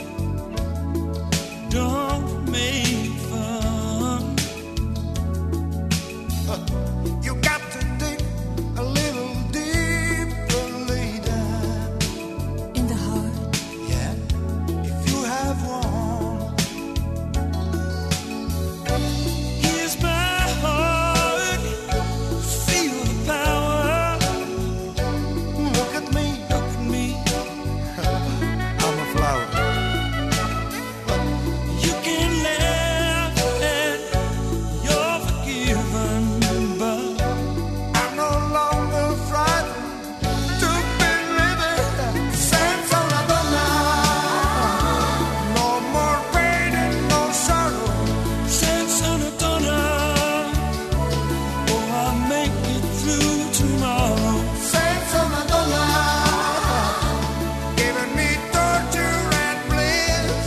Don't make fun. You got to dig a little deeper, later. In the heart. Yeah, if you have one. Here's my heart. Feel the power. Look at me. Look at me. I'm a flower. You can laugh and you're forgiven, but I'm no longer frightened to be living sense on a no more pain and no sorrow. sense on a donor. Oh, I'll make it through tomorrow. Sense on a giving me torture and bliss.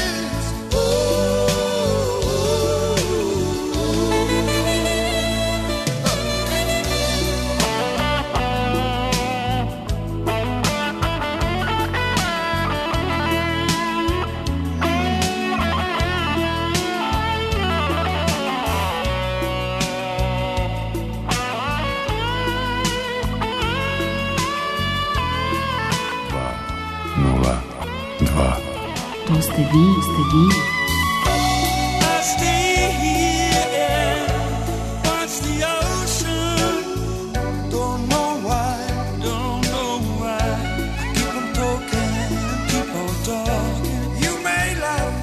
To ste vi, I stay here and watch the ocean. Don't know why. Don't know why. Keep on talking. Keep on talking. You may laugh.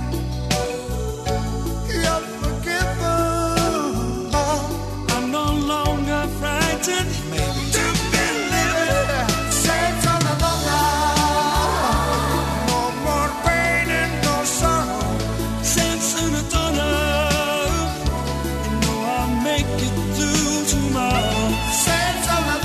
You're forgiven. I'm no longer frightened. Maybe To be living. sense on a no more pain and no sorrow. Sense in a donor. You know I'll make it through tomorrow. Sense on a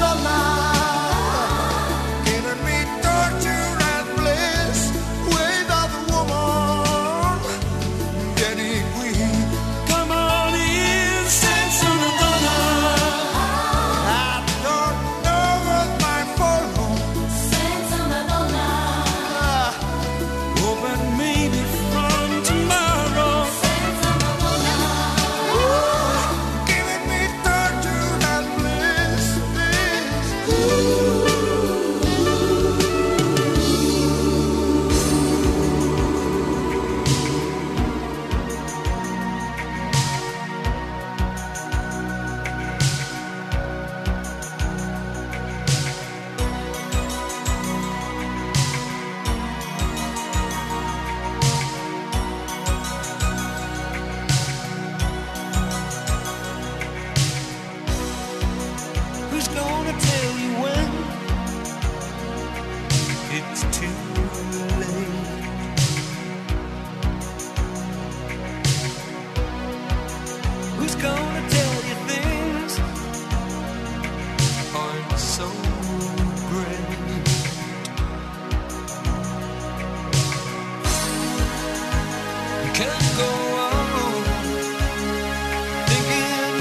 giving me torture and bliss. Without a woman, getting weak. Come on in, sense in a donor. I don't know what my follow. Oh, but maybe from tomorrow. Giving me torture and bliss. Who's gonna tell you when it's too late? Who's gonna tell you things aren't so great? You can't go on thinking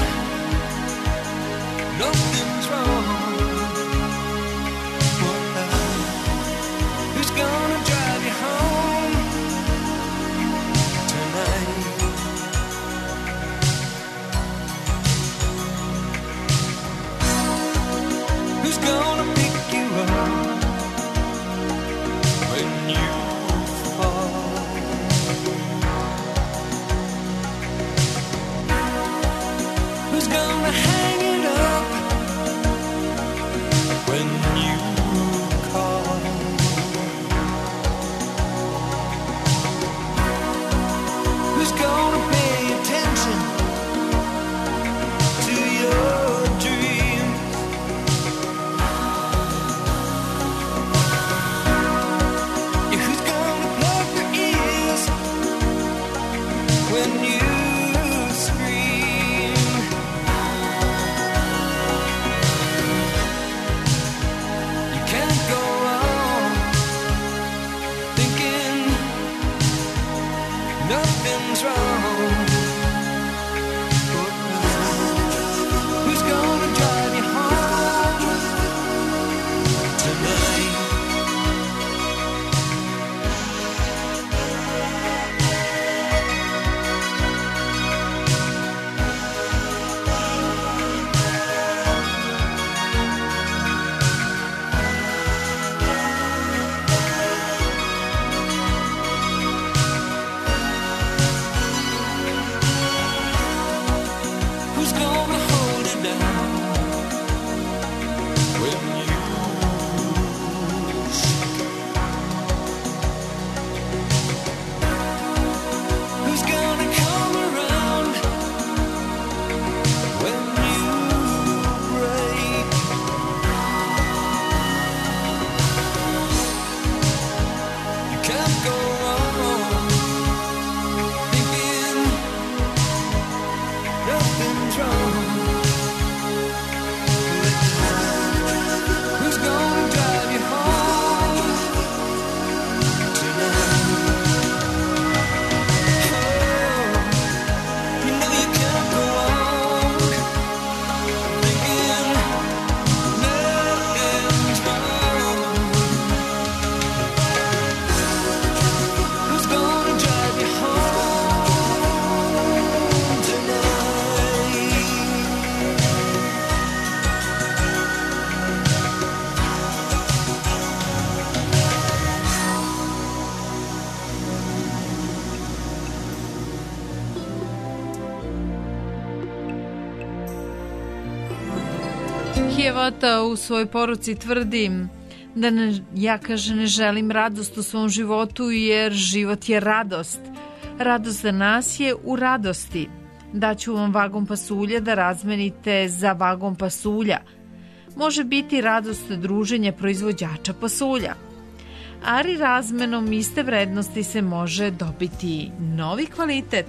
nothing's wrong. Who's Kijevata u svojoj poruci tvrdi da ja ne želim radost u svom životu jer život je radost. Radost za nas je u radosti. Daću vam vagon pasulja da razmenite za vagon pasulja. Može biti radost druženja proizvođača pasulja. Ali razmenom iste vrednosti se može dobiti novi kvalitet.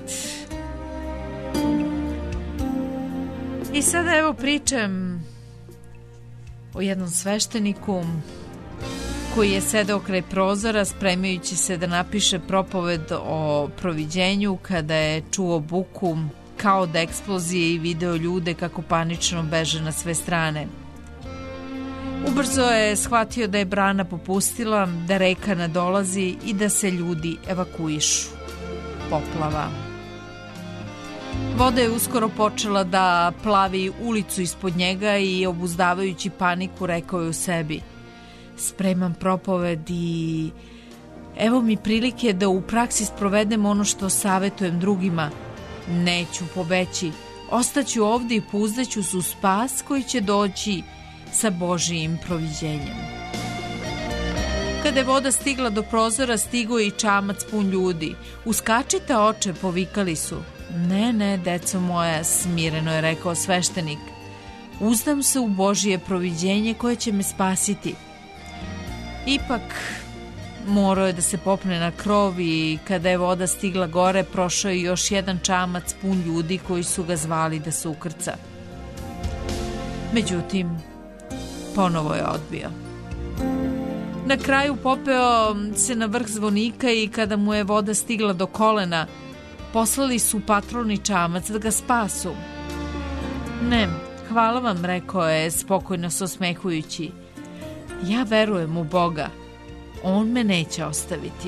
I sada evo pričam o jednom svešteniku koji je sedeo kraj prozora spremajući se da napiše propoved o proviđenju kada je čuo buku kao od eksplozije i video ljude kako panično beže na sve strane. Ubrzo je shvatio da je brana popustila, da reka nadolazi i da se ljudi evakuišu. Poplava. Voda je uskoro počela da plavi ulicu ispod njega i obuzdavajući paniku rekao je u sebi: spremam propoved i evo mi prilike da u praksi sprovedem ono što savetujem drugima. Neću pobeći, ostaću ovdje i puzdaću se u spas koji će doći sa Božijim proviđenjem. Kada je voda stigla do prozora, stigao je i čamac pun ljudi. Uskačite, oče, povikali su. Ne, deco moja, smireno je rekao sveštenik. Uzdam se u Božije proviđenje koje će me spasiti. Ipak morao je da se popne na krov i kada je voda stigla gore, prošao je još jedan čamac pun ljudi koji su ga zvali da se ukrca. Međutim, ponovo je odbio. Na kraju popeo se na vrh zvonika i kada mu je voda stigla do kolena, poslali su patrolni čamac da ga spasu. Ne, hvala vam, rekao je spokojno se osmehujući. Ja verujem u Boga. On me neće ostaviti.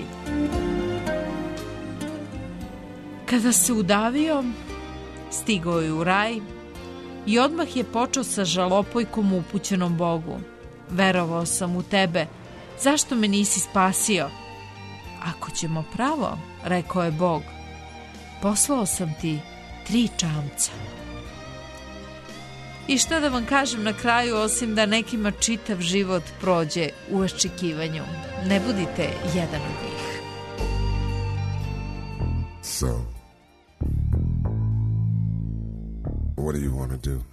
Kada se udavio, stigao je u raj i odmah je počeo sa žalopojkom upućenom Bogu. Verovao sam u tebe. Zašto me nisi spasio? Ako ćemo pravo, rekao je Bog, poslao sam ti 3 čamca. I šta da vam kažem na kraju, osim da nekima čitav život prođe u očekivanju. Ne budite jedan od njih. So, what do you want to do?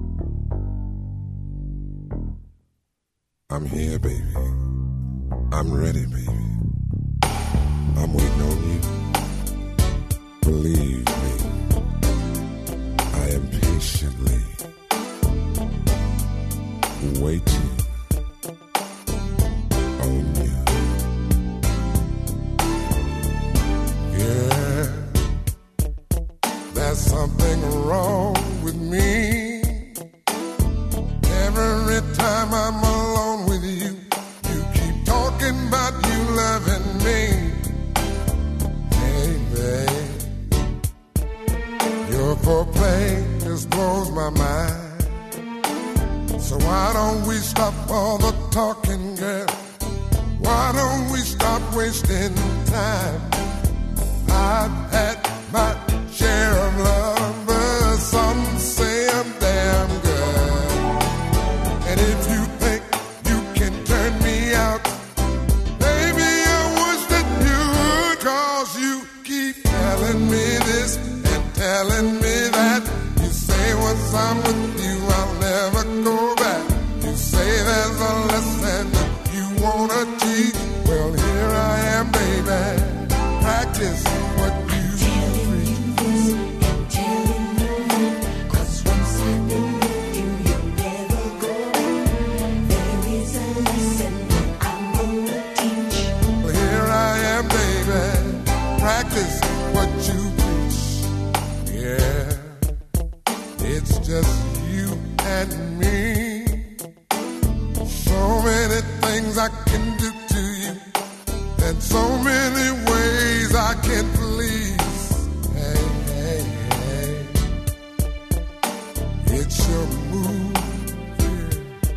I'm here, baby. I'm ready, baby. I'm waiting on you. Believe me, I am patiently waiting on you. Yeah, there's something wrong with me. Every time I'm alone with you, you keep talking about you loving me. Hey, babe, your foreplay just blows my mind. So why don't we stop all the talking, girl? Why don't we stop wasting time? I've had my share of lovers, some say I'm damn good. And if you think you can turn me out, baby, I wish that you would, 'cause you keep telling me this and telling me that. You say once I'm with you, I'll never go back. You say there's a lesson that you wanna teach. Well, here I am, baby. Practice what you preach. And telling you that, 'cause once I've been with you, you'll never go back. There is a lesson that I'm gonna teach. Well, here I am, baby. Practice what you preach. Yeah, it's just you and me. So many things I can do to you, and so many ways I can please. Hey, hey, hey, it's your move, yeah.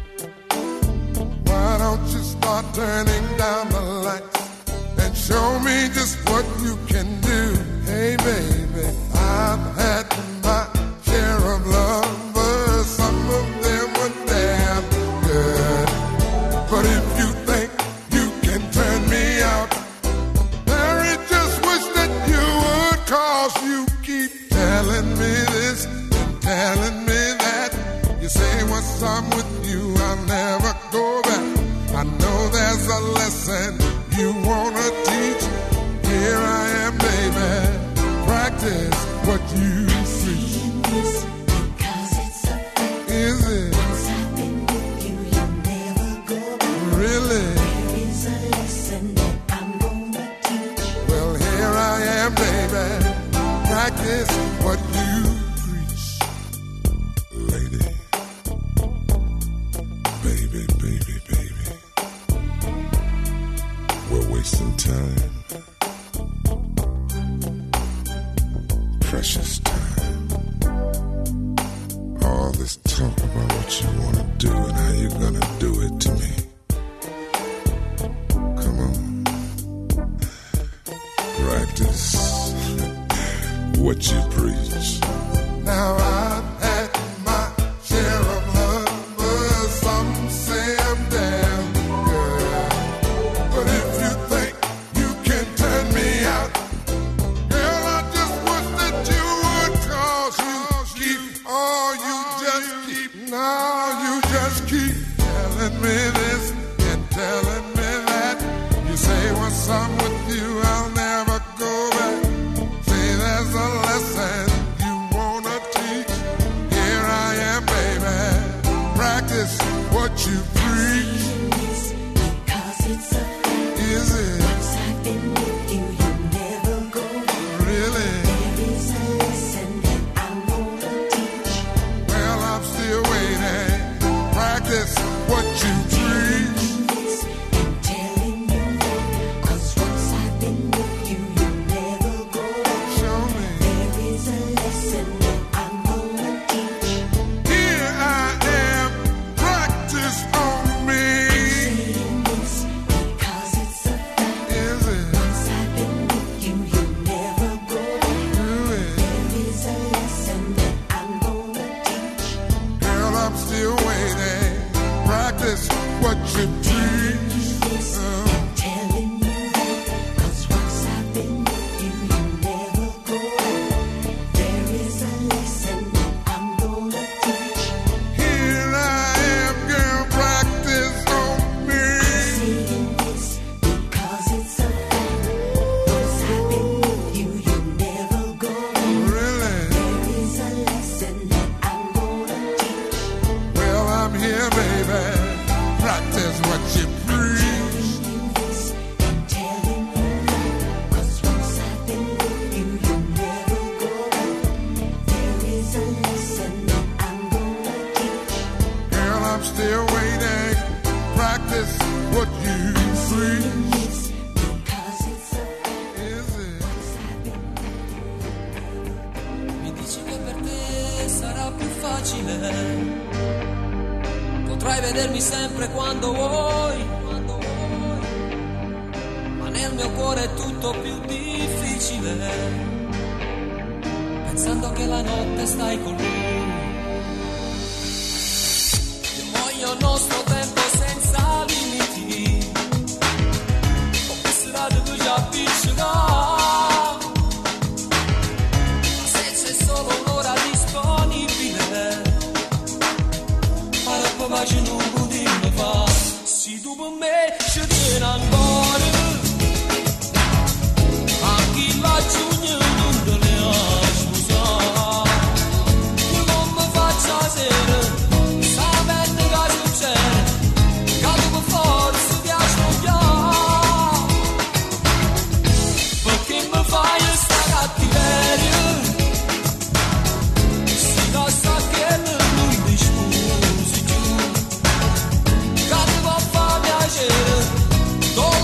Why don't you start turning down the lights and show me just what you can do? Hey, baby, I've had my share of lovers. Some of them were there. But if you think you can turn me out, Mary, just wish that you would, 'cause you keep telling me this and telling me that. You say what's wrong with you, I'll never go back. I know there's a lesson you wanna teach. Here I am, baby, practice what you preach. Because it's a fact. Is it? Once I've been with you, you'll never go back. Really? There is a lesson that I'm gonna teach. Well, here I am, baby, practice what you preach. Lady, baby, baby, baby, we're wasting time. Precious time. All this talk about what you want to do and how you're gonna do it to me. Come on. Practice what you preach. Now I've had my share of lovers. Some say I'm damn good. But if you think you can turn me out, girl, I just wish that you would, 'cause you keep, oh, you just keep, now you just keep telling me this and telling me that. You say what's wrong with you, I'll never go back. Say there's a lesson you wanna teach. Here I am, baby, practice what you preach. Because it's a fact. Is it? Once I've been with you, you'll never go back. Really? There is a lesson that I'm gonna teach. Well, I'm still waiting. Practice what you preach. This and telling you that. 'Cause once I've been with you, you'll never go back. Show me. There is a lesson that I'm gonna teach. Here I am. Practice on me. Saying this because it's a fact. Is it? Once I've been with you, you'll never go back. Do it. There is a lesson that I'm gonna teach. Girl, I'm still waiting. Practice what you preach. This and telling you that. 'Cause once I've been with you, you'll never go back. There is a lesson that I'm gonna teach. Here I am, girl. Practice on me. Saying this because it's a fact. Once I've been with you, you'll never go back. Really? There is a lesson that I'm gonna teach. Well, I'm here, baby. Practice what you preach. This and telling you that. 'Cause once I've been with you, you'll never go back. There is a lesson that I'm gonna teach. Girl, I'm still waiting. Practice what you preach. This because it's a fact. Is it? Mi dici che per te sarà più facile. Potrai vedermi sempre quando vuoi. Ma nel mio cuore è tutto più difficile. Pensando che la notte stai con lui. Io voglio il nostro tempo senza limiti. Come sarà di già appiccica. Ma se c'è solo un'ora disponibile, ma dopo immagino un budino fa. Si tu per me ci tieni ancora. Anche la giugno non te le ha sposato. Che non mi faccia sera, sapete che succede. Che tu per forza ti ascoltiamo. Perché mi fai sta cattiveria? Si lo sa che non mi sposi più. Che ti può far piacere?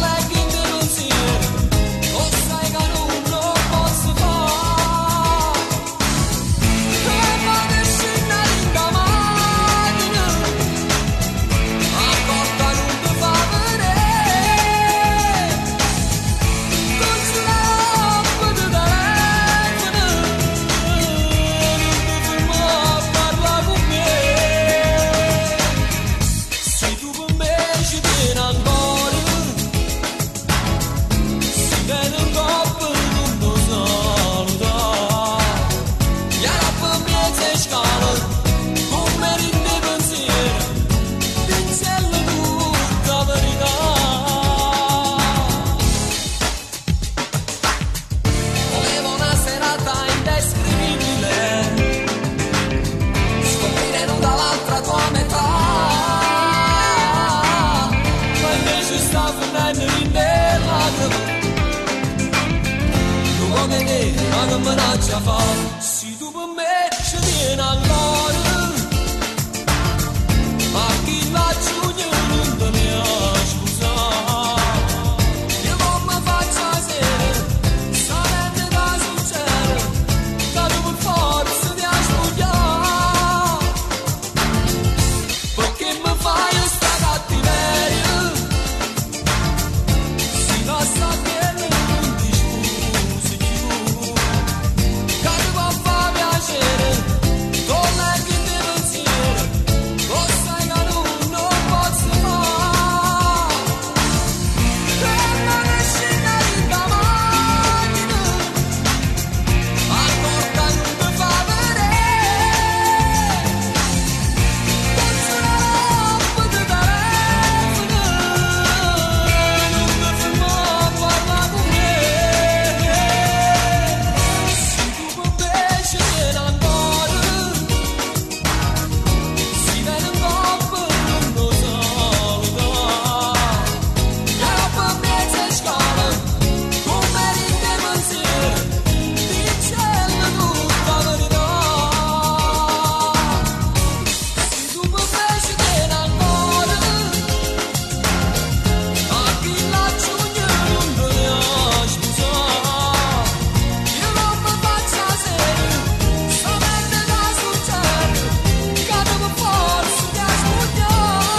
sta venendo in me lacrime. Tu come ne, ma che menaccia fa? Se tu per me ci vieni ancora, ma chi la giugno non te ne ha scusata. Io non mi faccio sera, sapendo che succede, che tu per forza ti hai sbagliato. Perché mi fai sta cattiveria, si la sta bene non ti scusi più. Che ti può far piacere, con lei che ti pensiero, lo sai che non posso fare. Per non scendere in macchina, accorta non mi fa vedere. Penso una roba di telefono, non mi fermo a parlare con me. Se tu per me ci vieni ancora, si vede un po' non lo saluta. E per me c'è scala, come di te pensiero, dicendo tutta la verità. Se tu per me ci vieni ancora, a chi la giugno non te ne ha scusata. Io non mi faccio sera, sapendo che succede, che tu per forza ti hai sbagliato.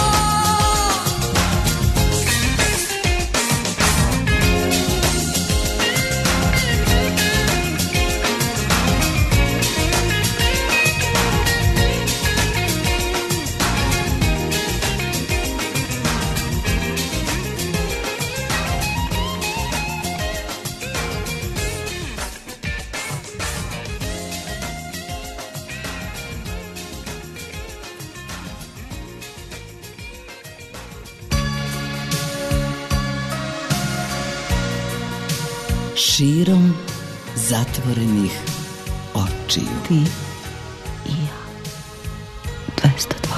Širom zatvorenih očiju. Ti i ja. 202.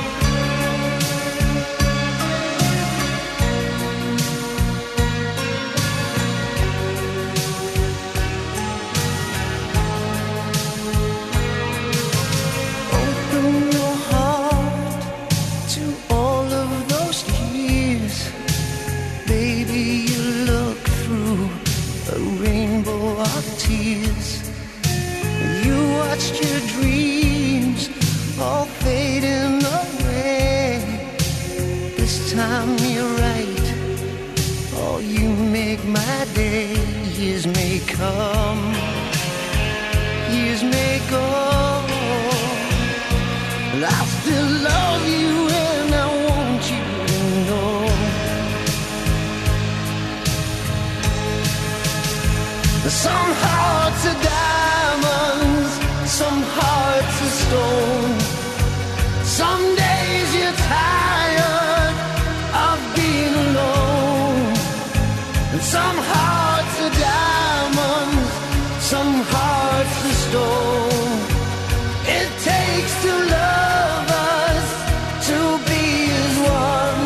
Open your heart to all of those years. Baby, you look through a rainbow of tears. You watched your dreams all fading away. This time you're right. Oh, you make my day. Years may come, years may go, but I still love you and I want you to know. Some hearts are diamonds, some hearts are stone. Some days you're tired of being alone. And some hearts are diamonds, some hearts are stone. It takes two lovers to be as one.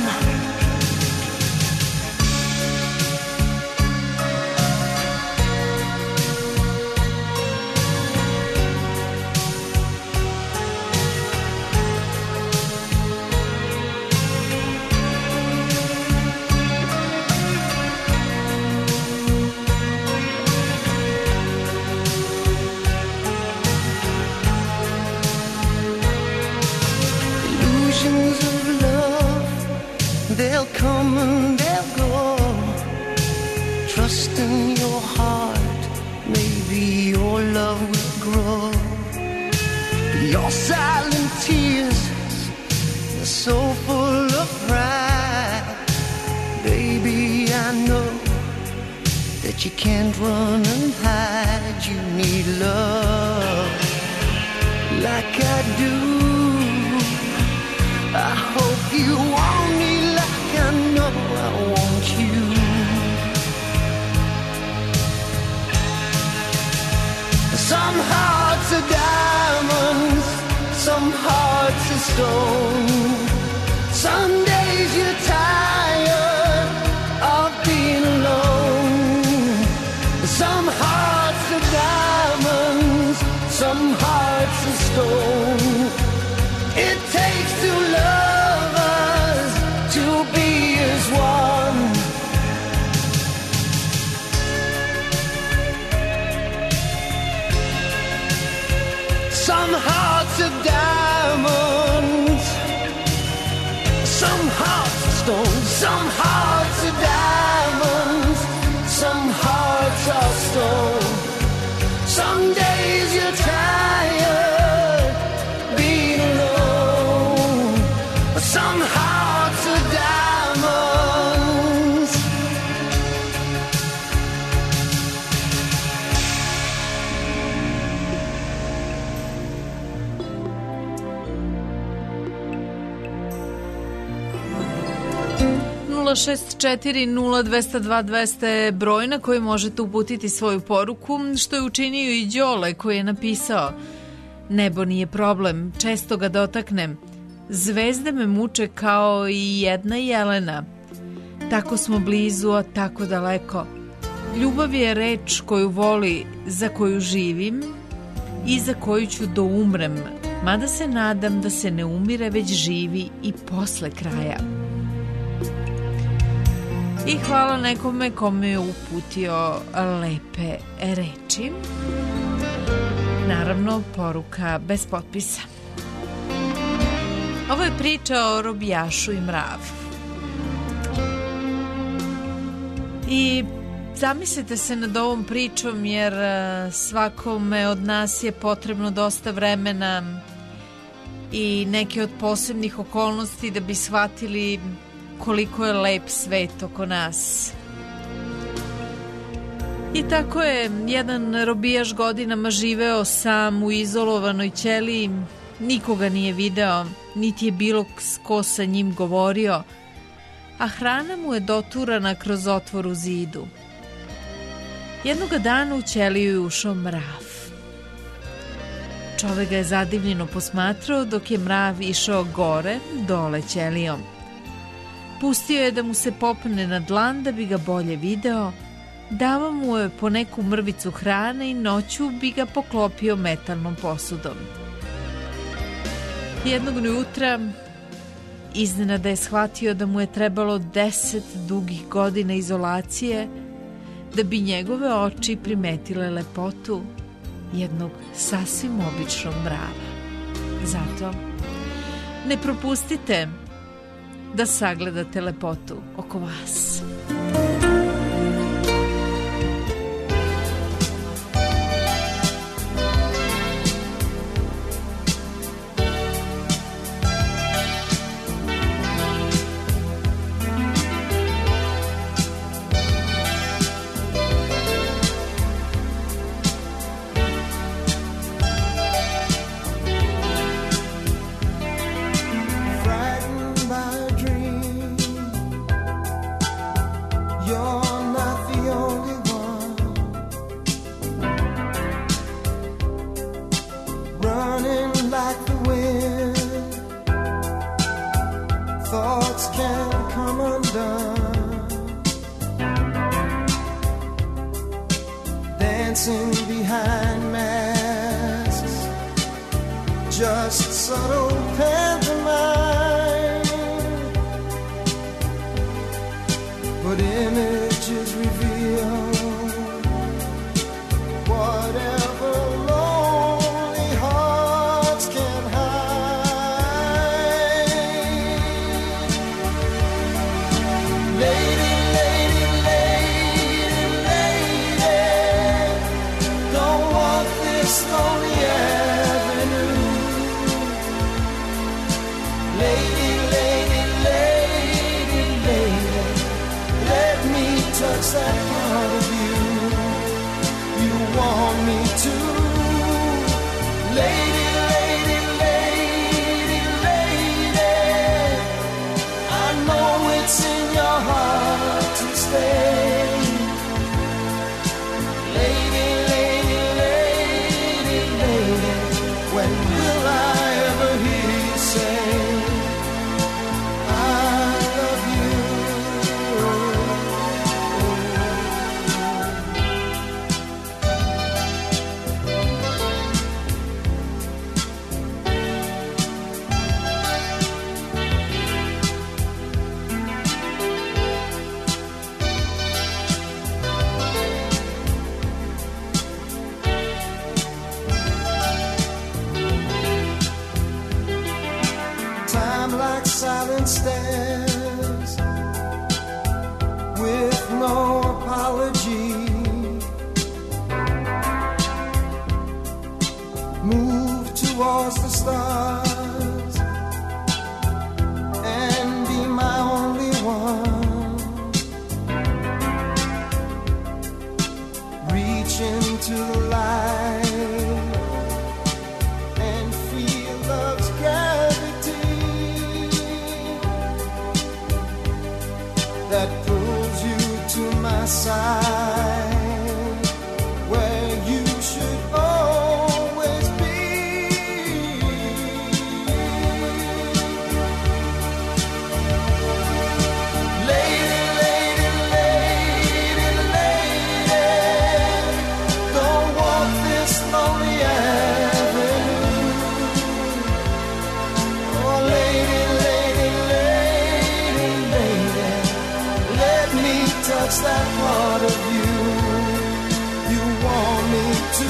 Illusions of love, they'll come and they'll go. Trust in your heart, maybe your love will grow. Your silent tears are so full of pride. Baby, I know that you can't run and hide. You need love like I do. I hope you want me like I know I want you. Some hearts are diamonds, some hearts of stone. Some days you're tired Some hearts are diamonds, some hearts are stone. Some days you're tired being alone. Some hearts are diamonds. Nula 640-202-200 je broj na koji možete uputiti svoju poruku, što je učinio i Đole koji je napisao: nebo nije problem, često ga dotaknem. Zvezde me muče kao i jedna jelena. Tako smo blizu, a tako daleko. Ljubav je reč koju voli, za koju živim i za koju ću do umrem, mada se nadam da se ne umire, već živi i posle kraja. I hvala nekome kome je uputio lepe reči. Naravno, poruka bez potpisa. Ovo je priča o robijašu i mravu. I zamislite se nad ovom pričom, jer svakome od nas je potrebno dosta vremena i neke od posebnih okolnosti da bi shvatili koliko je lep svet oko nas. I tako je jedan robijaš godinama živeo sam u izolovanoj ćeliji, nikoga nije video, niti je bilo ko sa njim govorio, a hrana mu je doturana kroz otvor u zidu. Jednoga dana u ćeliju je ušao mrav. Čovek ga je zadivljeno posmatrao dok je mrav išao gore, dole ćelijom. Pustio je da mu se popne na dlan da bi ga bolje video, davao mu je po neku mrvicu hrane i noću bi ga poklopio metalnom posudom. Jednog jutra iznenada je shvatio da mu je trebalo 10 dugih godina izolacije da bi njegove oči primetile lepotu jednog sasvim običnog mrava. Zato ne propustite da sagledate lepotu oko vas. that pulls you to my side, where you should always be. Lady, lady, lady, lady, don't walk this lonely avenue. Oh, lady, lady, lady, lady, let me touch that part of you you want me to.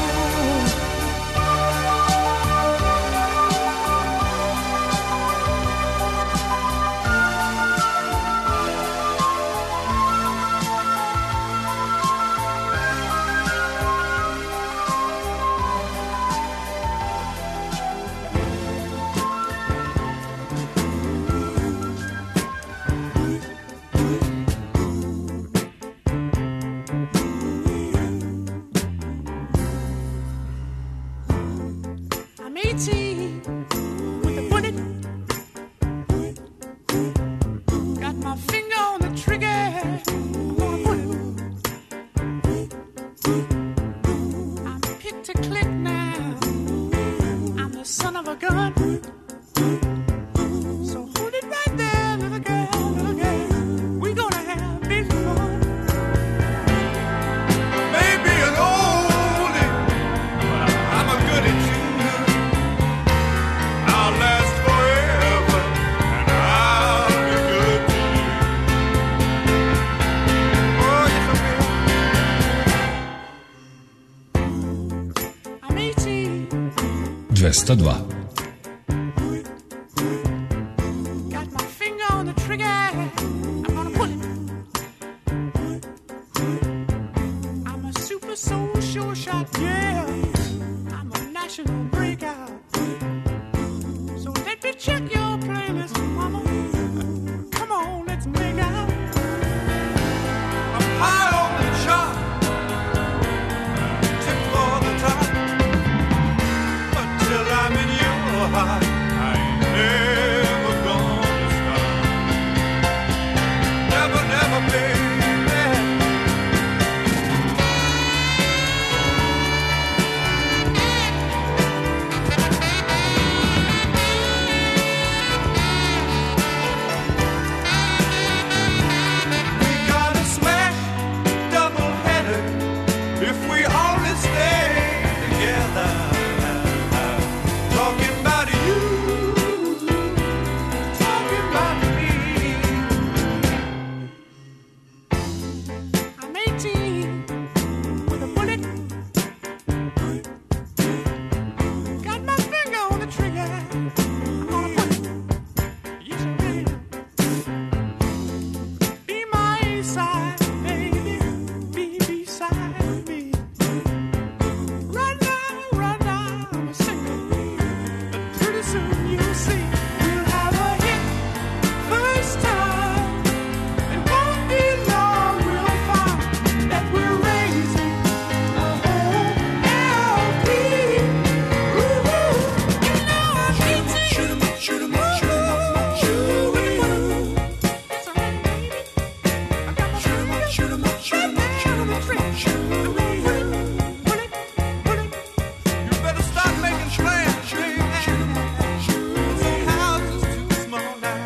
I'm 18 with a bullet. Got my finger on the trigger. I'm gonna pull it. I'm picked to click now. I'm the son of a gun. So hold it right there, little girl, little girl. We gonna have big fun. Maybe an oldie, but I'm a goodie too. I'll last forever, and I'll be good to you. Oh, yes, I will. I'm 18. 202. Got my finger on the trigger. I'm gonna pull it. I'm a super soul sure shot, yeah. I'm a national breakout. So let me check your playlist, mama. Come on, let's make out. I'm high on the chart, tip for the top. Until I'm in your heart, I ain't never gonna stop. Never, never, baby. We got a smash double-header if we only stay together. Talking about you, talking about me. I'm 18 with a bullet. Got my finger on the trigger. I'm gonna pull it. Yes, I will. Be my side, baby. Be beside me. Right now, I'm a single. But pretty soon you'll see we'll have a hit first time. It won't be long, we'll find that we're raising a whole LP. Woo-hoo. You know I'm 18. Shoot 'em up, shoot 'em up, shoot 'em up, shoot 'em up. It's all right, baby. I got my shoot 'em up, shoot 'em up, shoot 'em up, shoot 'em up, shoot 'em up. Pull it. You better stop making plans, baby. This house is too small now.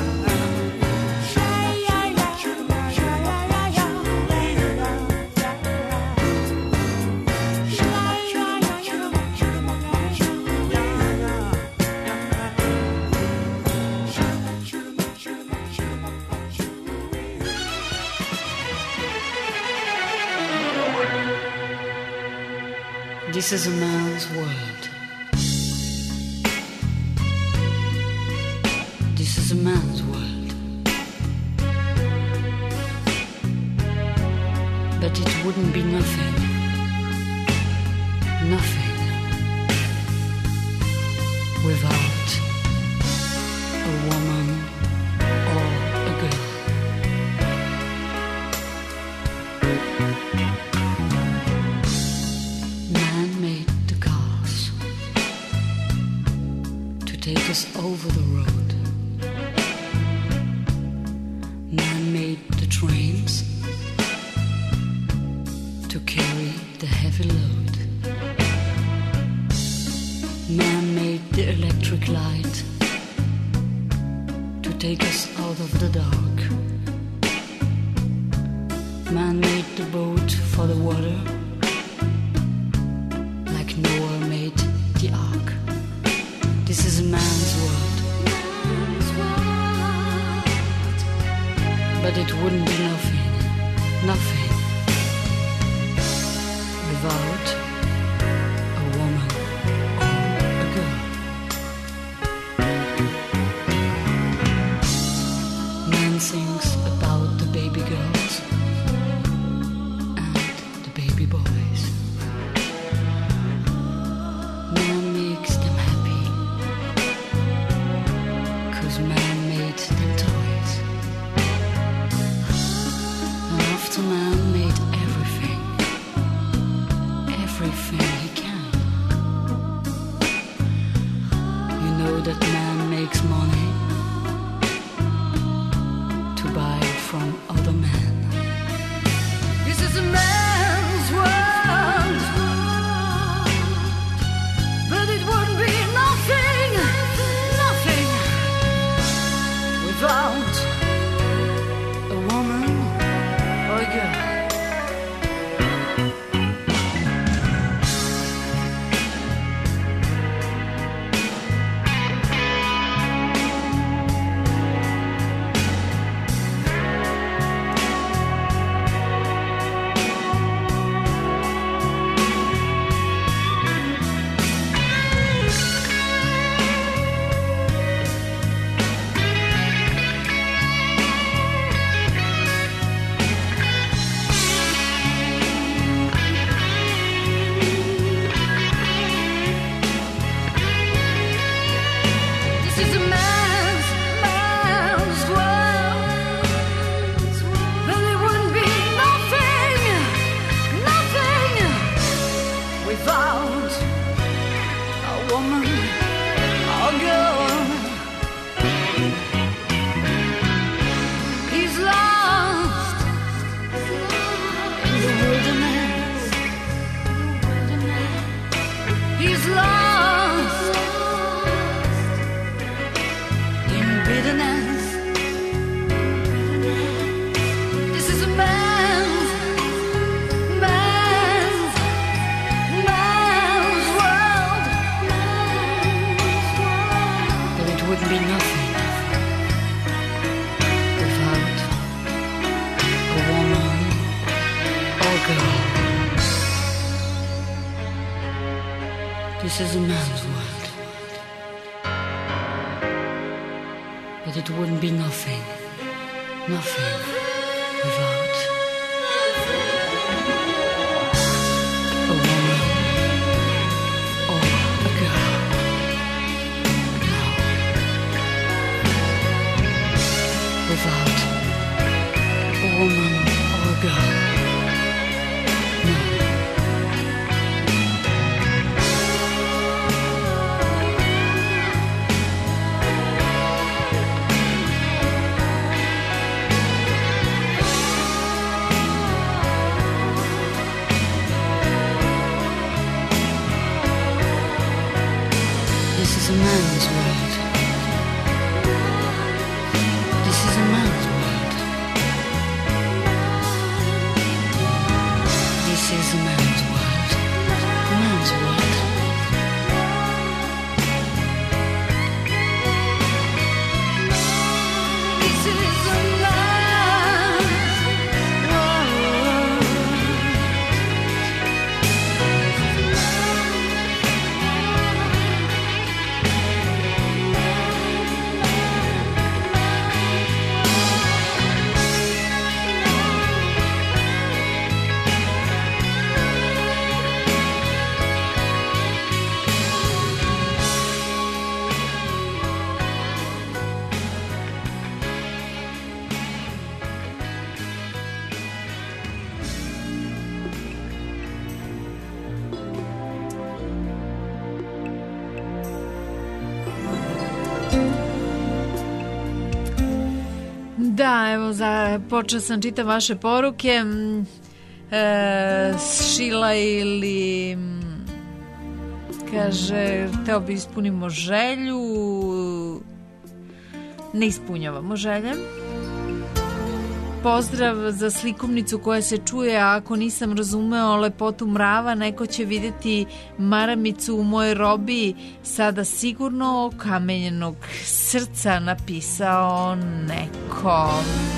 This is a man's world. This is a man's world. But it wouldn't be nothing. Nothing. Without a woman or a girl. Man made the cars to take us over the road. Man made the trains to carry the heavy load. Man made the electric light to take us out of the dark. Man made the boat for the water, like Noah made the ark. This is a man's world, but it wouldn't be nothing without a woman or a girl. Man sings about the baby girls and the baby boys. Man makes them happy, 'cause man made them toys. And after man made everything he can, you know that man makes money to buy from other men. This is a man's world, but it wouldn't be nothing without a woman or a girl. This is a man's world, but it wouldn't be nothing without a woman or a girl. No, without a woman or a girl. Da, evo, počeo sam čitam vaše poruke. Šila ili kaže, teo bi ispunimo želju, ne ispunjavamo želje. Pozdrav za slikovnicu koja se čuje, a ako nisam razumeo lepotu mrava, neko će vidjeti maramicu u mojoj robi, sada sigurno kamenjenog srca, napisao neko.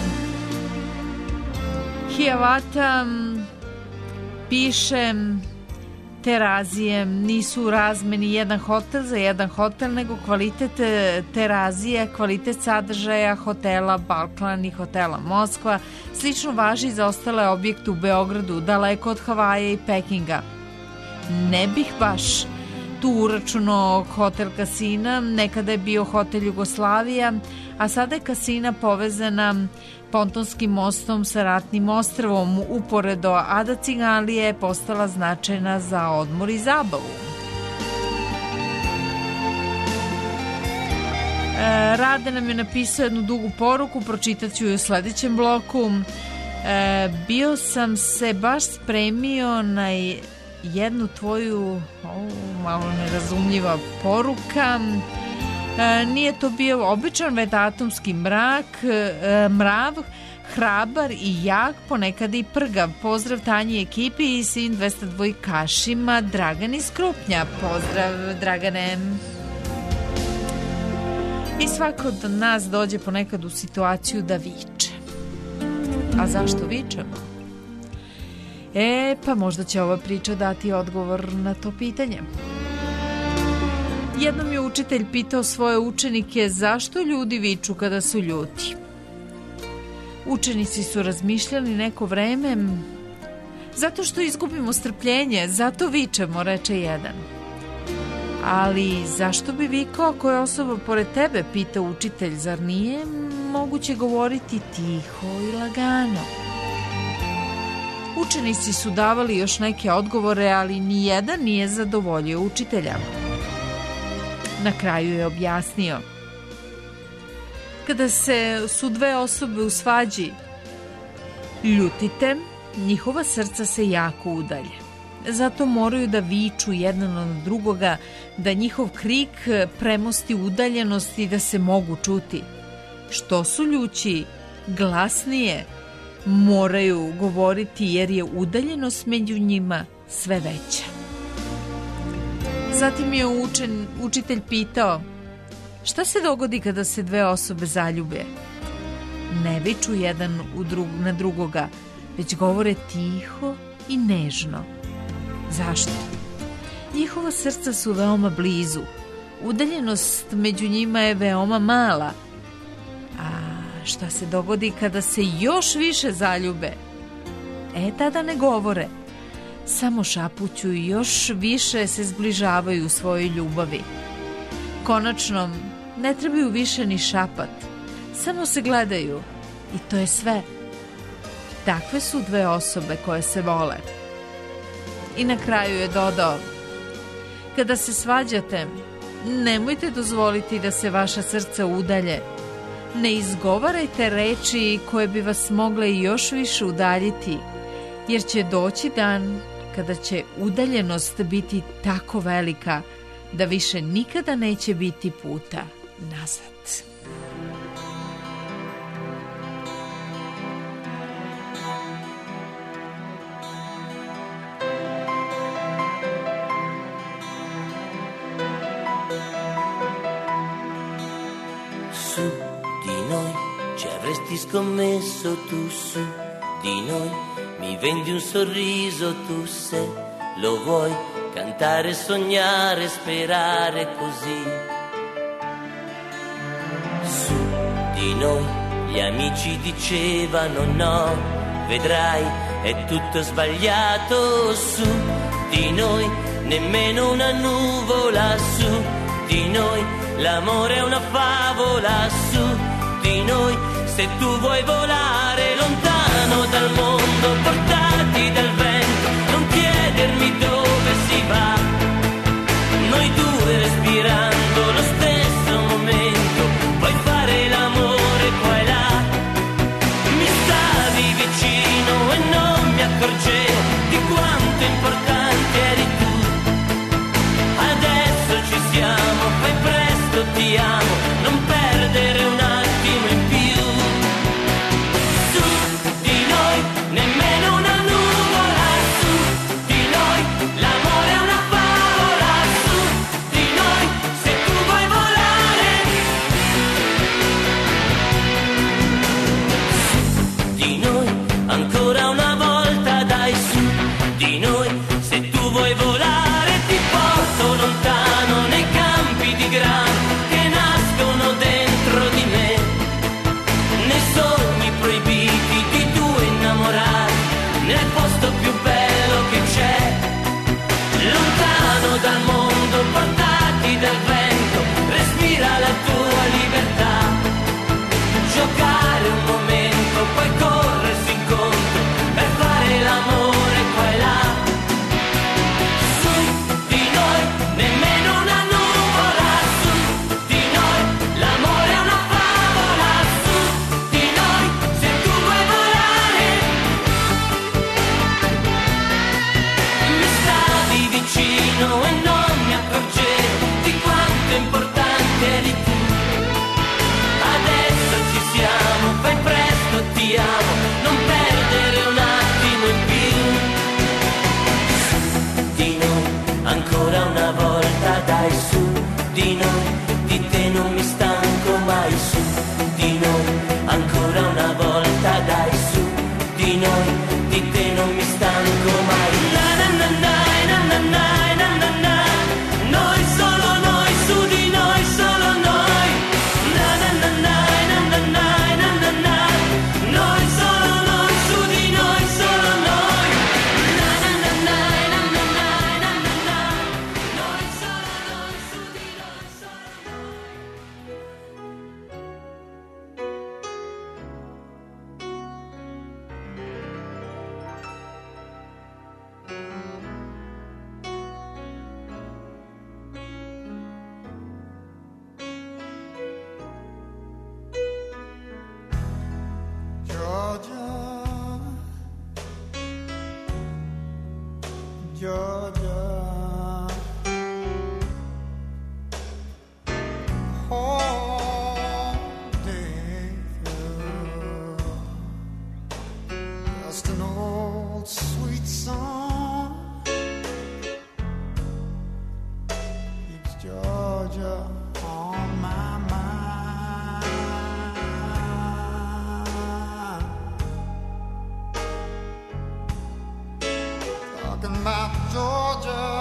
Hijavata piše, terazije nisu u razmeni jedan hotel za jedan hotel, nego kvalitet terazije, kvalitet sadržaja hotela Balkan i hotela Moskva. Slično važi za ostale objekte u Beogradu, daleko od Havaja i Pekinga. Ne bih baš tu uračunao hotel Kasina, nekada je bio hotel Jugoslavija, a sada je Kasina povezana pontonskim mostom sa Ratnim ostrvom uporedo, a da Ciganlija je postala značajna za odmor i zabavu. Rade nam je napisao jednu dugu poruku, pročitat ću ju u sledećem bloku. Bio sam se baš spremio na jednu tvoju malo nerazumljiva poruka. Nije to bio običan vetatomski mrav, hrabar i jak, ponekad i prgav. Pozdrav Tanji i ekipi i svim 202 kašima. Dragan iz Krupnja. Pozdrav, Dragane. I svako od nas dođe ponekad u situaciju da viče. A zašto vičemo? Pa možda će ova priča dati odgovor na to pitanje. Jednom je učitelj pitao svoje učenike zašto ljudi viču kada su ljuti. Učenici su razmišljali neko vreme. Zato što izgubimo strpljenje, zato vičemo, reče jedan. Ali zašto bi vikao ako je osoba pored tebe, pita učitelj, zar nije moguće govoriti tiho i lagano? Učenici su davali još neke odgovore, ali nijedan nije zadovoljio učitelja. Na kraju je objasnio. Kada su dve osobe u svađi ljutite, njihova srca se jako udalje. Zato moraju da viču jedan na drugoga, da njihov krik premosti udaljenost i da se mogu čuti. Što su ljući glasnije, moraju govoriti jer je udaljenost među njima sve veća. Zatim je učitelj pitao, šta se dogodi kada se dve osobe zaljube? Ne viču jedan na drugoga, već govore tiho i nežno. Zašto? Njihova srca su veoma blizu. Udaljenost među njima je veoma mala. A šta se dogodi kada se još više zaljube? Tada ne govore. Samo šapuću i još više se zbližavaju u svojoj ljubavi. Konačno, ne trebaju više ni šapat. Samo se gledaju. I to je sve. Takve su dve osobe koje se vole. I na kraju je dodao, kada se svađate, nemojte dozvoliti da se vaša srca udalje. Ne izgovarajte reči koje bi vas mogle još više udaljiti, jer će doći dan kada će udaljenost biti tako velika da više nikada neće biti puta nazad. Su di noi ci avresti scommesso, tu su di noi mi vendi un sorriso, tu se lo vuoi cantare, sognare, sperare così. Su di noi gli amici dicevano no, vedrai è tutto sbagliato. Su di noi nemmeno una nuvola, su di noi l'amore è una favola, su di noi se tu vuoi volare lontano dal mondo, portati dal vento, non chiedermi dove si va, noi due respirando lo stesso momento, puoi fare l'amore qua e là, di noi, di te non mi stanco mai. Na na na na na na na na na na. Noi solo noi, su di noi solo noi. Na na na na na na na na na na. Noi solo noi, su di noi solo noi. Na na na na na na na na na. Noi solo noi, su di noi solo noi. Georgia, Georgia, all day through, just an old sweet song keeps Georgia on my mind. Talking about Georgia,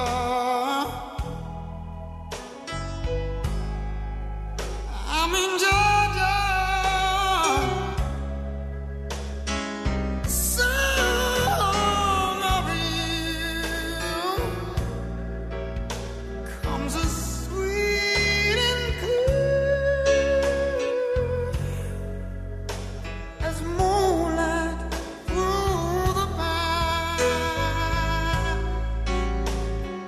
I'm in Georgia. Song of you comes as sweet and cool as moonlight through the pine.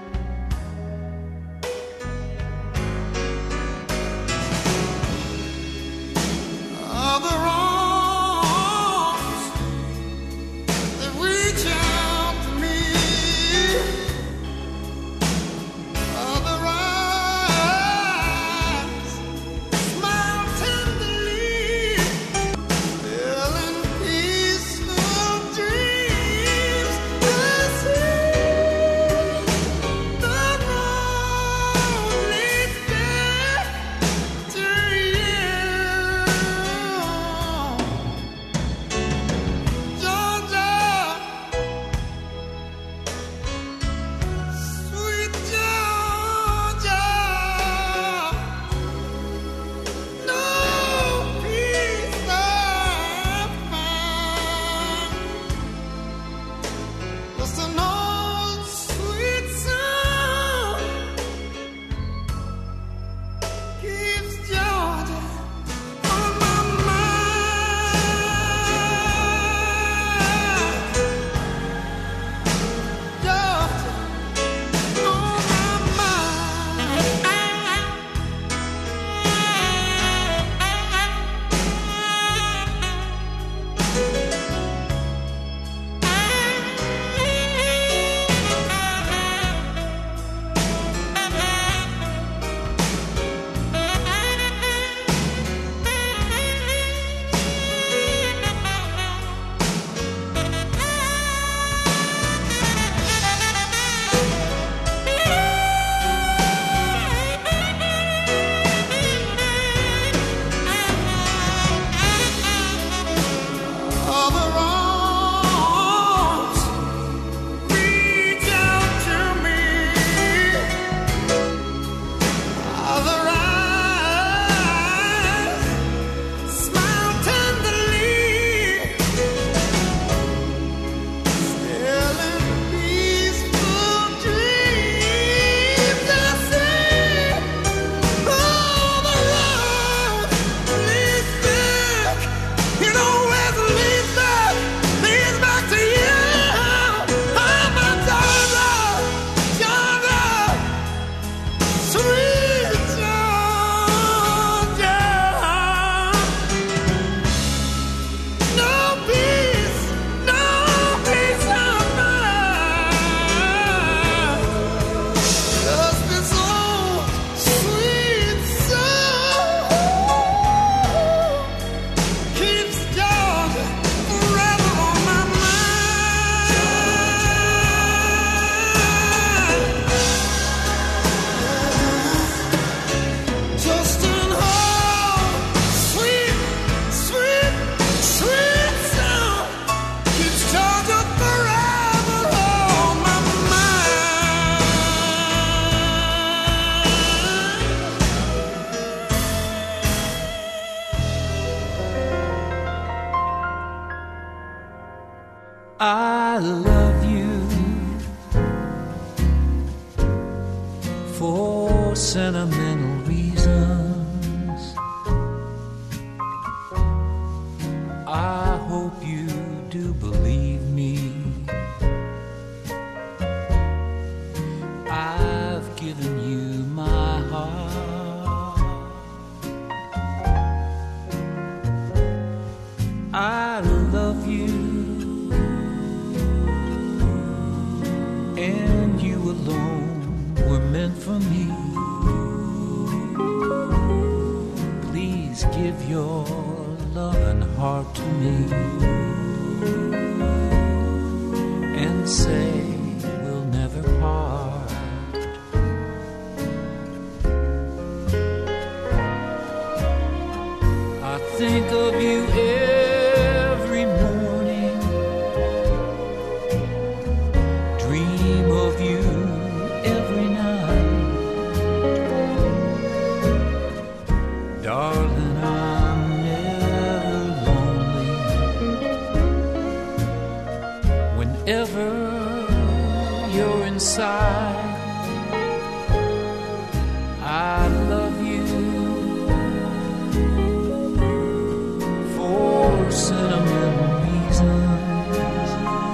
I love you for sentimental reasons. I hope you do believe me. I've given you my heart. I love you, and you alone were meant for me. Please give your loving heart to me and say we'll never part. I think of you every morning, dream of you every night. Darling, I'm never lonely whenever you're inside. I love you for sentimental reasons.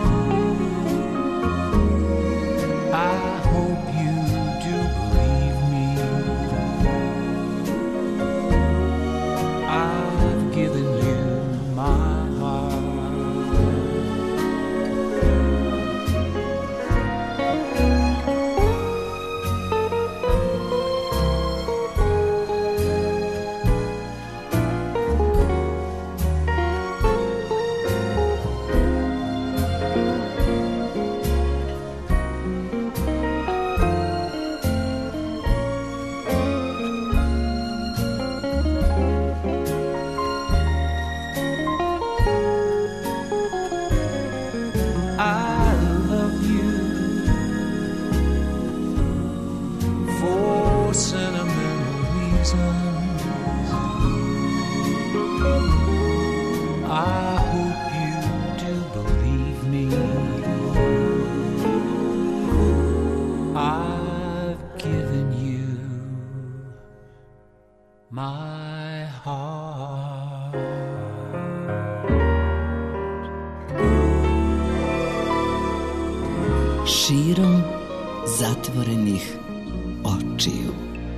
I hope you do believe me. I've given you my heart. I love you for sentimental reasons. I hope you do believe me. I've given you my heart. Širom zatvorenih očiju.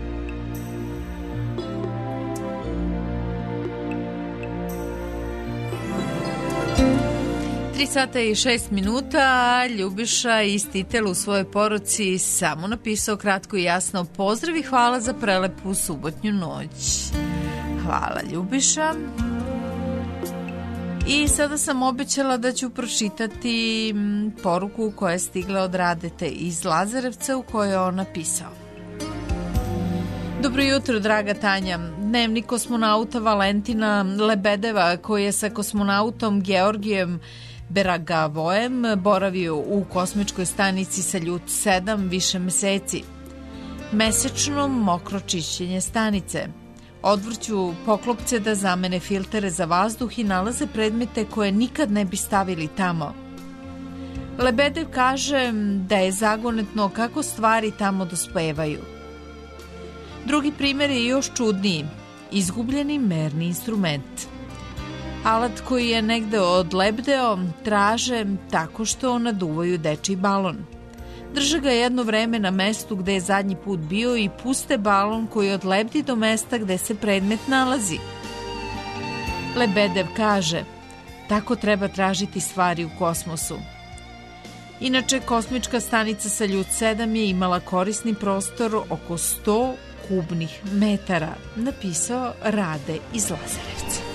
Tri sata i 6 minuta. Ljubiša iz Titela u svojoj poruci samo napisao kratko i jasno: pozdrav i hvala za prelepu subotnju noć. Hvala, Ljubiša. I sada sam obećala da ću pročitati poruku koja je stigla od Radete iz Lazarevca, u kojoj je on napisao: dobro jutro, draga Tanja. Dnevnik kosmonauta Valentina Lebedeva, koji je sa kosmonautom Georgijem Beragavojem boravio u kosmičkoj stanici Saljut 7 više meseci. Mesečno mokro čišćenje stanice. Odvrću poklopce da zamene filtere za vazduh i nalaze predmete koje nikad ne bi stavili tamo. Lebedev kaže da je zagonetno kako stvari tamo dospevaju. Drugi primjer je još čudniji. Izgubljeni merni instrument. Alat koji je negde odlebdeo traže tako što naduvaju dečiji balon. Drže ga jedno vreme na mestu gde je zadnji put bio i puste balon koji odlebdi do mesta gde se predmet nalazi. Lebedev kaže, tako treba tražiti stvari u kosmosu. Inače, kosmička stanica Saljut 7 je imala korisni prostor oko 100 kubnih metara, napisao Rade iz Lazarevca.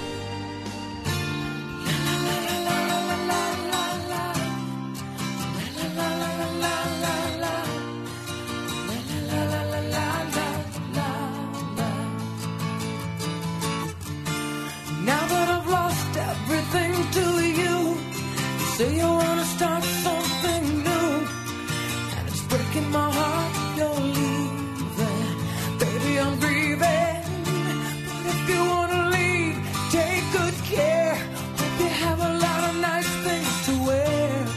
So you wanna start something new, and it's breaking my heart you're leaving. Baby, I'm grieving, but if you wanna leave, take good care. Hope you have a lot of nice things to wear.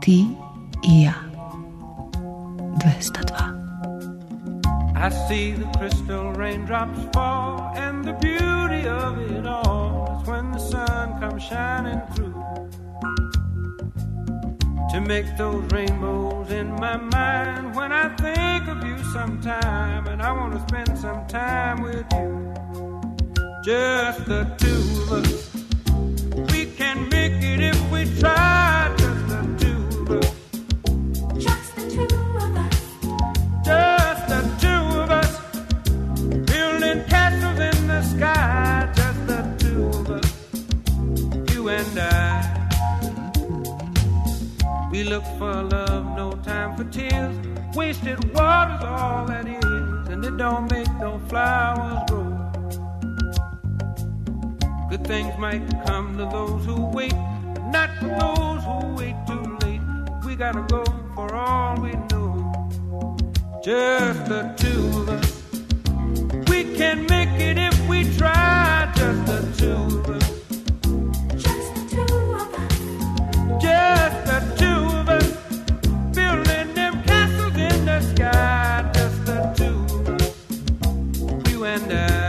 Ti i ja. 202. I see the crystal raindrops fall, and the beauty of it all is when the sun comes shining through to make those rainbows in my mind. When I think of you sometime, and I want to spend some time with you, just the two of us. We can make it if we try, just the two of us. Just the two of us. Just the two of us, building castles in the sky. Just the two of us, you and I. We look for love, no time for tears. Wasted water's all that is, and it don't make no flowers grow. Good things might come to those who wait, not for those who wait too late. We gotta go for all we know. Just the two of us. We can make it if we try. Just the two of us. Just the two of us. Just the two of us. Building them castles in the sky. Just the two of us. You and I.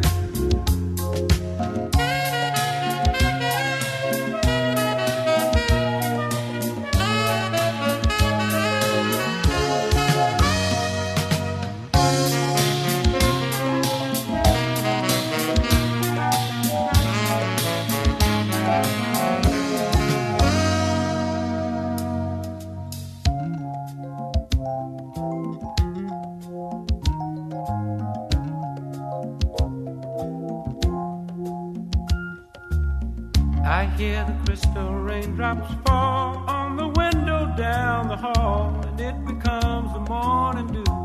I hear the crystal raindrops fall on the window down the hall, and it becomes the morning dew.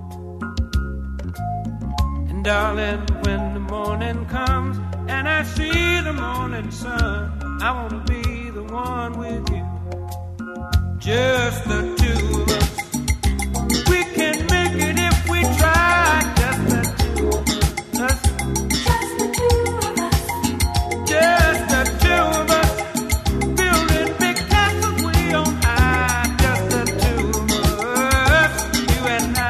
And darling, when the morning comes and I see the morning sun, I want to be the one with you. Just the two of us. We can make it if we try. Just the two of us. Just the two of us. Just the two of us, building big castles way on high. Just the two of us, you and I.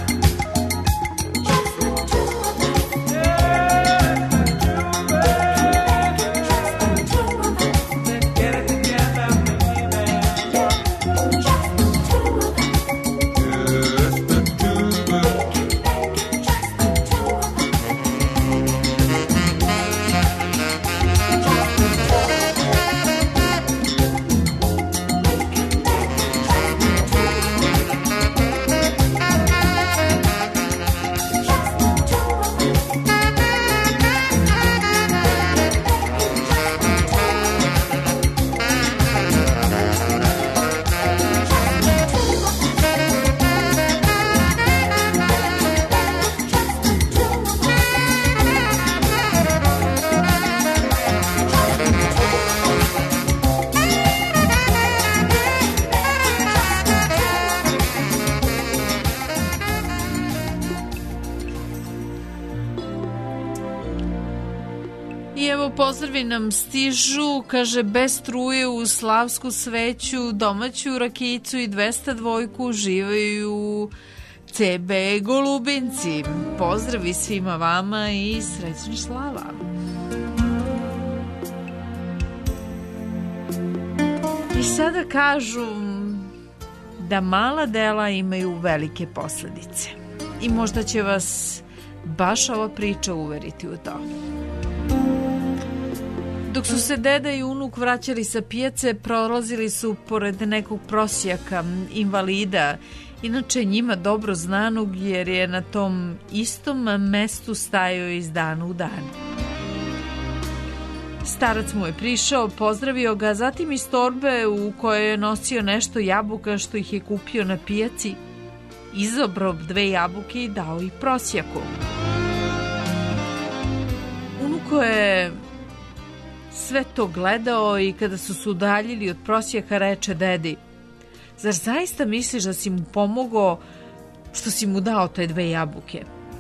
Just the two of us. Just the two of us. Just the two of us. Let's get it together, baby. Just the two of us. Just the two of us. Just the two of us. I evo pozdravi nam stižu, kaže bez struje u slavsku sveću, domaću rakicu i 202 uživaju CB Golubinci. Pozdravi svima vama i srećna slava. I sada kažu da mala dela imaju velike posledice. I možda će vas baš ova priča uveriti u to. Dok su se deda i unuk vraćali sa pijace, prolazili su pored nekog prosjaka, invalida, inače njima dobro znanog jer je na tom istom mestu stajao iz dana u dan. Starac mu je prišao, pozdravio ga, zatim iz torbe u kojoj je nosio nešto jabuka što ih je kupio na pijaci, izabrao 2 jabuke i dao ih prosjaku. Unuko je sve to gledao i kada su se udaljili od prosjaka reče dedi: zar zaista misliš da si mu pomogao što si mu dao te 2 jabuke?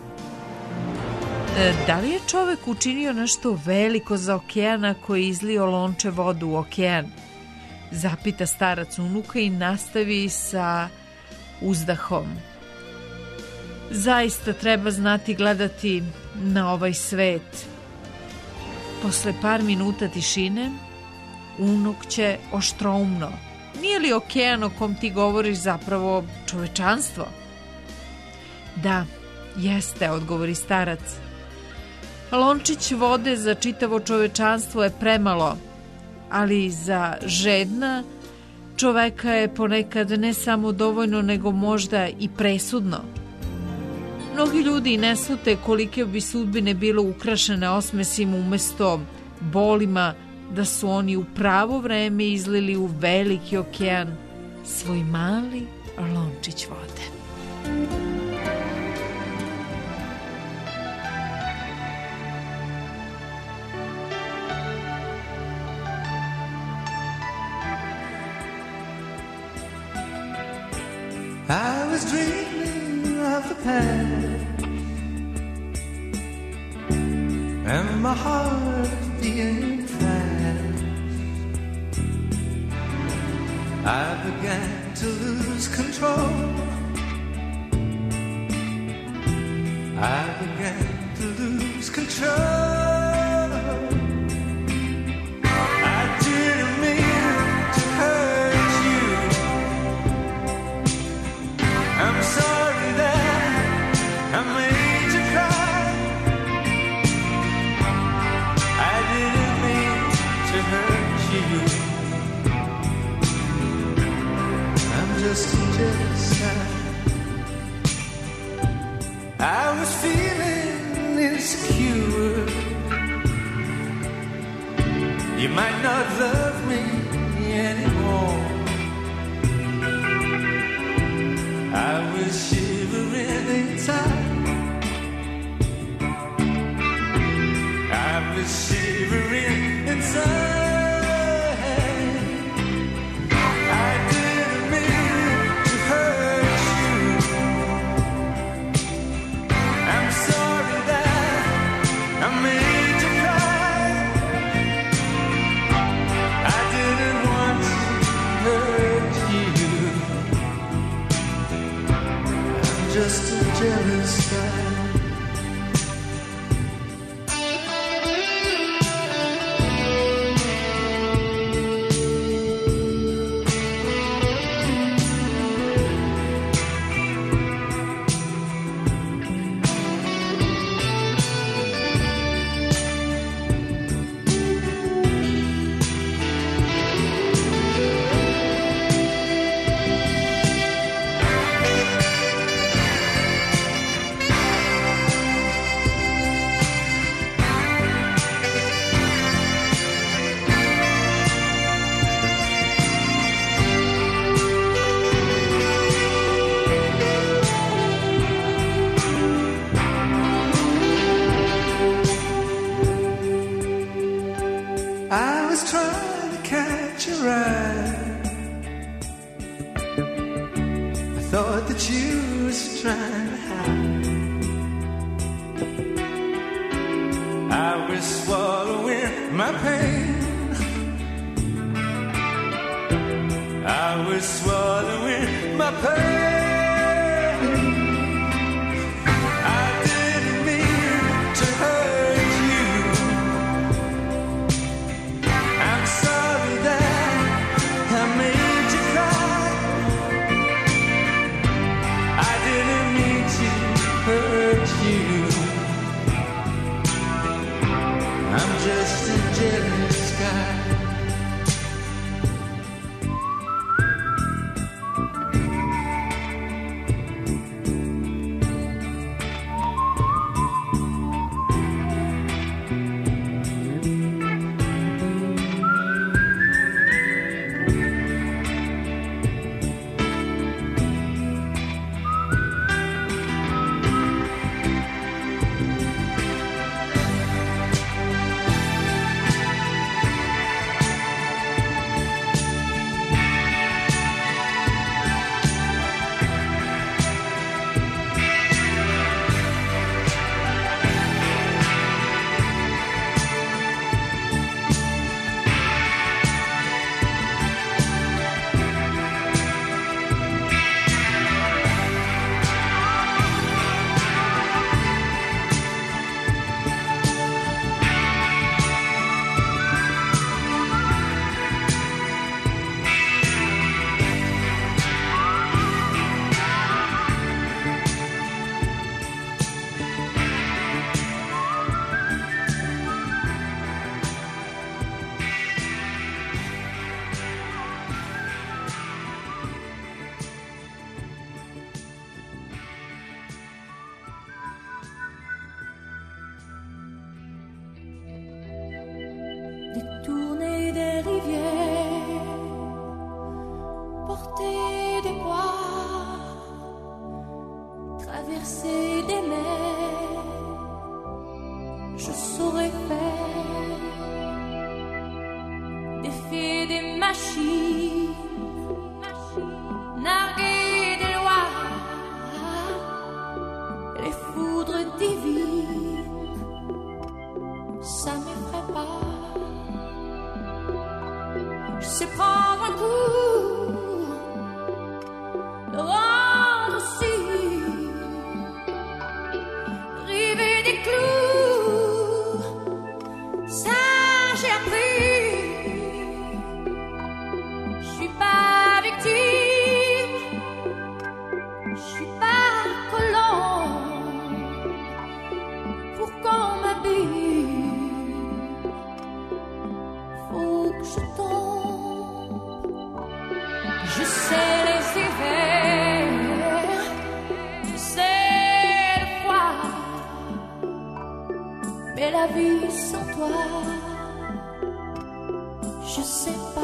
Da li je čovek učinio nešto veliko za okeana koji je izlio lonče vodu u okean? zapita starac unuka i nastavi sa uzdahom. Zaista treba znati gledati na ovaj svet. Posle par minuta tišine, unuk će oštroumno: nije li okean o kom ti govoriš zapravo čovečanstvo? Da, jeste, odgovori starac. Lončić vode za čitavo čovečanstvo je premalo, ali za žedna čoveka je ponekad ne samo dovoljno, nego možda i presudno. Mnogi ljudi i ne slute kolike bi sudbine bilo ukrašene osmesim umesto bolima, da su oni u pravo vreme izlili u veliki okean svoj mali lončić vode. I was dreaming of the past and my heart being fast. I began to lose control. I began to lose control. I didn't mean to hurt you. I'm sorry that I made you cry. I didn't mean to hurt you. I'm just a jealous guy. I was feeling insecure. You might not love me anymore. I was shivering inside. I was shivering inside. I didn't mean to hurt you. I'm sorry that I made you cry. I didn't want to hurt you. Just a jealous guy. I was trying to catch your eye. I thought that you was trying to hide. I was swallowing my pain. I was swallowing my pain. I didn't mean to hurt you. I'm sorry that I made you cry. I didn't mean to hurt you. I'm just a jealous guy. détourner des rivières, porter des poids, traverser des mers, je saurais faire, défier des machines, narguer des lois, les foudres divines, ça m'effraie pas. Je sais prendre un coup, le rendre aussi, river des clous, ça j'ai appris. Je suis pas victime, je suis pas colon, pour qu'on m'habille, faut que je tombe. Je sais les hivers, je sais le froid, mais la vie sans toi, je sais pas.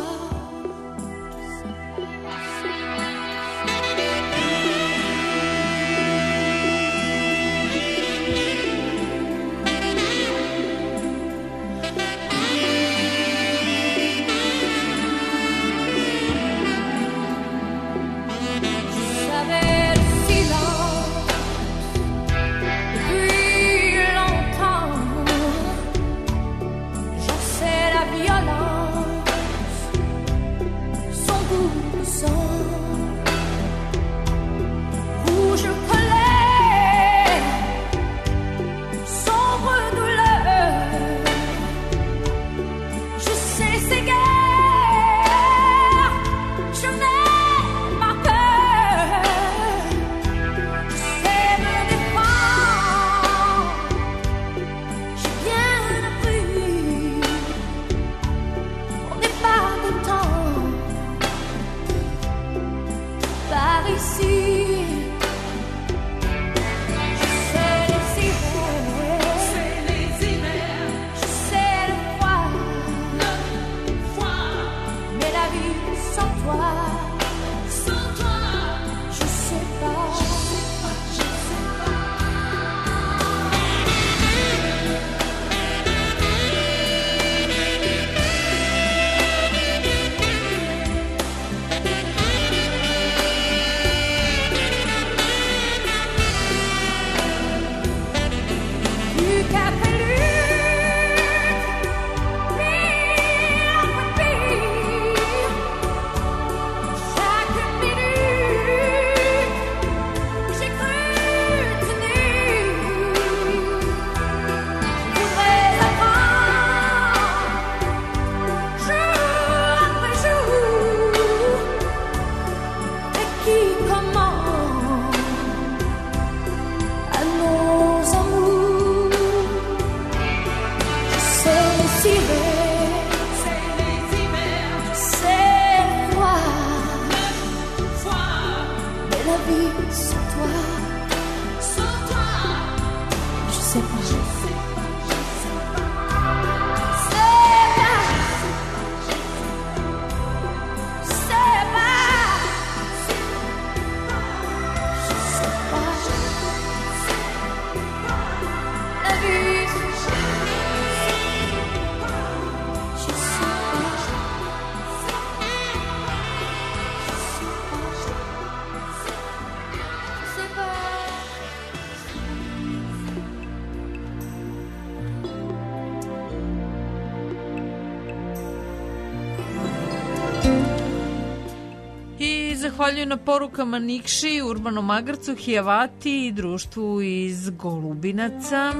Zahvaljujem na porukama Nikši, Urbanom Magarcu, Hijavati i društvu iz Golubinaca.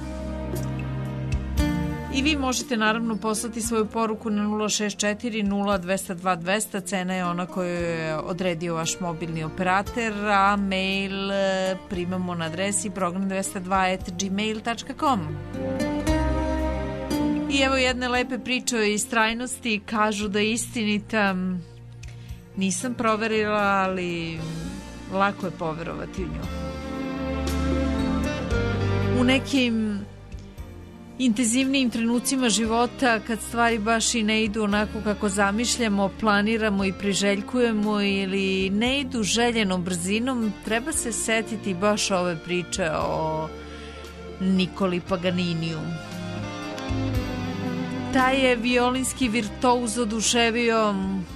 I vi možete naravno poslati svoju poruku na 064 0202 200. Cena je ona koju je odredio vaš mobilni operator, a mail primamo na adresi program202@gmail.com. I evo jedne lepe priče o istrajnosti, kažu da je istinita. Nisam proverila, ali lako je poverovati u nju. U nekim intenzivnijim trenucima života, kad stvari baš i ne idu onako kako zamišljamo, planiramo i priželjkujemo ili ne idu željenom brzinom, treba se setiti baš ove priče o Nikoli Paganiniju. Taj je violinski virtuoz oduševio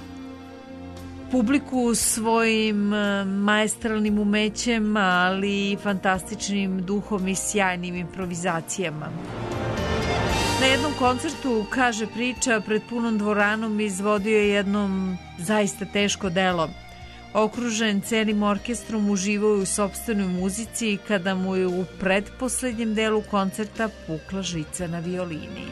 publiku svojim maestralnim umećem, ali i fantastičnim duhom i sjajnim improvizacijama. Na jednom koncertu, kaže priča, pred punom dvoranom izvodio je jednom zaista teško delo. Okružen celim orkestrom, uživao je u sopstvenoj muzici kada mu je u pretposlednjem delu koncerta pukla žica na violini.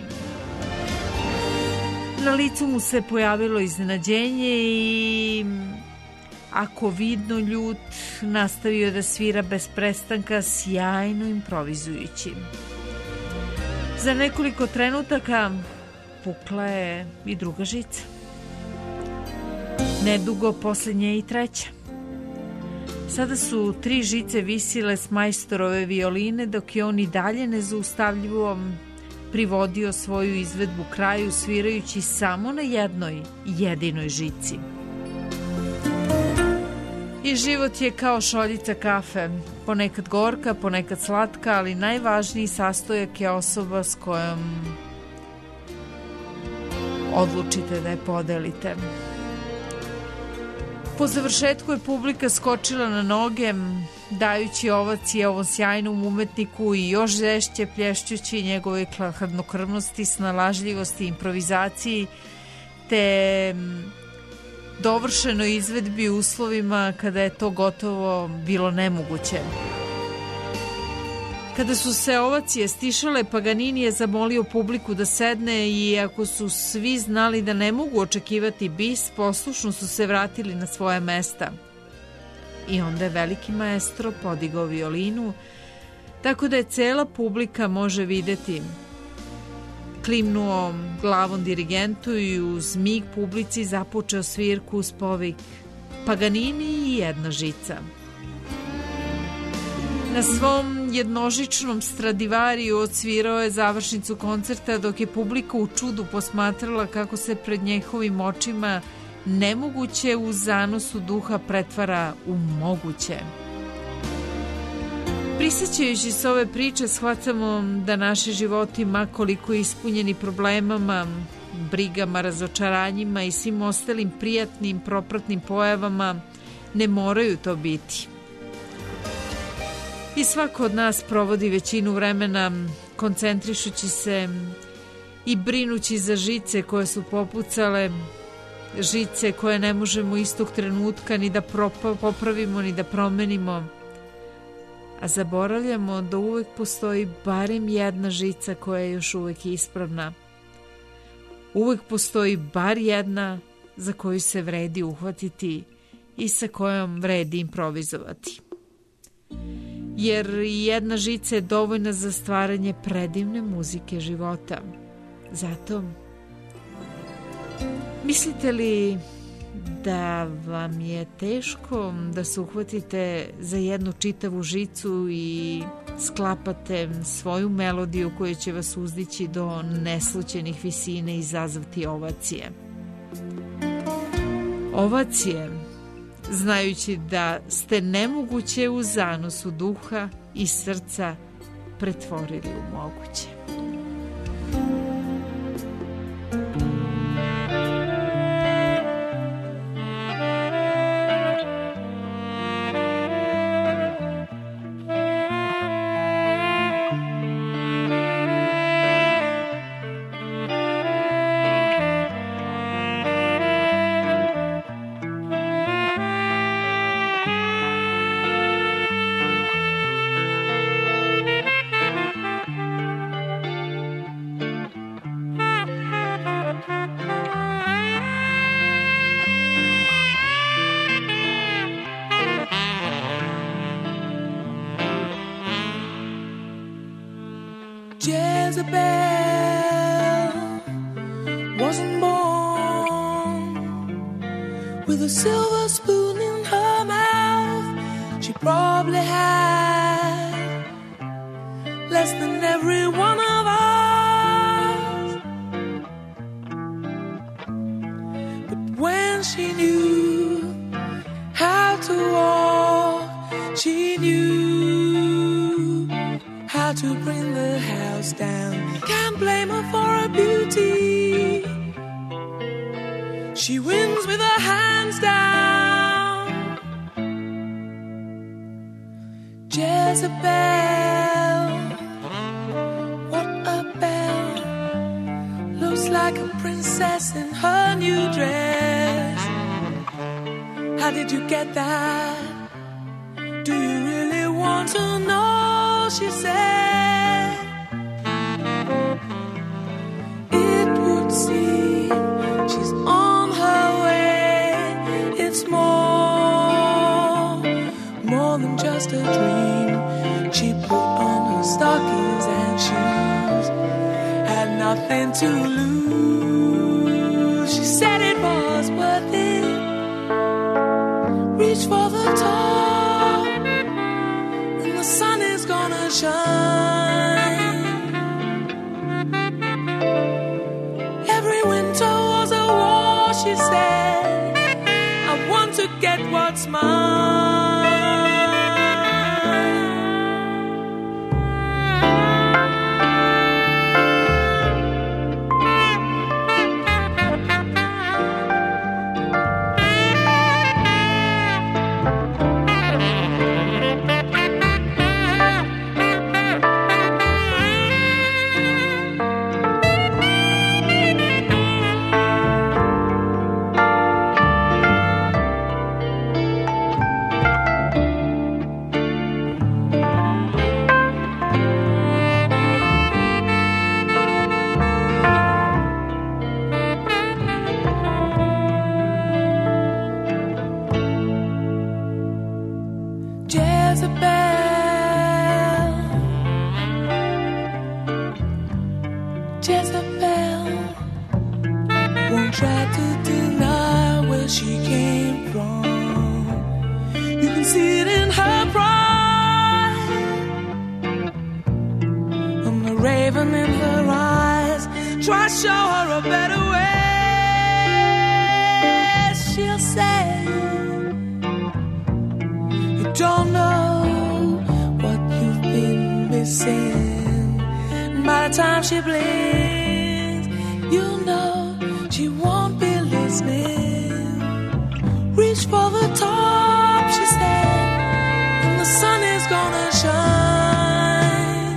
Na licu mu se pojavilo iznenađenje i, ako vidno ljut, nastavio da svira bez prestanka, sjajno improvizujući. Za nekoliko trenutaka pukla je i druga žica. Nedugo posle nje i treća. Sada su 3 žice visile s majstorove violine, dok je on i dalje nezaustavljivo privodio svoju izvedbu kraju, svirajući samo na jednoj jedinoj žici. I život je kao šoljica kafe, ponekad gorka, ponekad slatka, ali najvažniji sastojak je osoba s kojom odlučite da je podelite. Po završetku je publika skočila na noge, dajući ovacije ovom sjajnom umetniku i još žešće plješćući njegove hladnokrvnosti, snalažljivosti, improvizaciji, te dovršenoj izvedbi u uslovima kada je to gotovo bilo nemoguće. Kada su se ovacije stišale, Paganini je zamolio publiku da sedne i ako su svi znali da ne mogu očekivati bis, poslušno su se vratili na svoje mesta. I onda je veliki maestro podigao violinu, tako da je cela publika može videti. Klimnuo glavom dirigentu i uz mig publici započeo svirku uz povik Paganini i jedna žica. Na svom jednožičnom Stradivariju odsvirao je završnicu koncerta, dok je publika u čudu posmatrala kako se pred njegovim očima nemoguće u zanosu duha pretvara u moguće. Prisjećajući se ove priče, shvatamo da naši životi, ma koliko ispunjeni problemama, brigama, razočaranjima i svim ostalim prijatnim, propratnim pojavama, ne moraju to biti. I svako od nas provodi većinu vremena koncentrišući se i brinući za žice koje su popucale, žice koje ne možemo istog trenutka ni da popravimo ni da promenimo, a zaboravljamo da uvek postoji barem jedna žica koja je još uvek ispravna. Uvek postoji bar jedna za koju se vredi uhvatiti i sa kojom vredi improvizovati. Jer jedna žica je dovoljna za stvaranje predivne muzike života. Zato, mislite li da vam je teško da se uhvatite za jednu čitavu žicu i sklapate svoju melodiju koja će vas uzdići do neslućenih visina i izazvati ovacije? Ovacije, znajući da ste nemoguće u zanosu duha i srca pretvorili u moguće. Jezebel wasn't born with a silver spoon in her mouth. She probably had less than every one of us. she knew how to walk. She knew how to bring the house down. Can't blame her for her beauty. She wins with her hands down. Jezebel, what a belle. Looks like a princess in her new dress. How did you get that? Do you really want to know? She said. It would seem she's on her way. It's more than just a dream. She put on her stockings and shoes, had nothing to lose. She said it was worth it. Reach for the top, and the sun is gonna shine. Every winter was a war, she said. I want to get what's mine. Jezebel won't try to deny where she came from. You can see it in her pride, and the raven in her eyes. Try to show her a better way. She'll say, you don't know what you've been missing. By the time she blinks, you know she won't be listening. Reach for the top, she said, and the sun is gonna shine.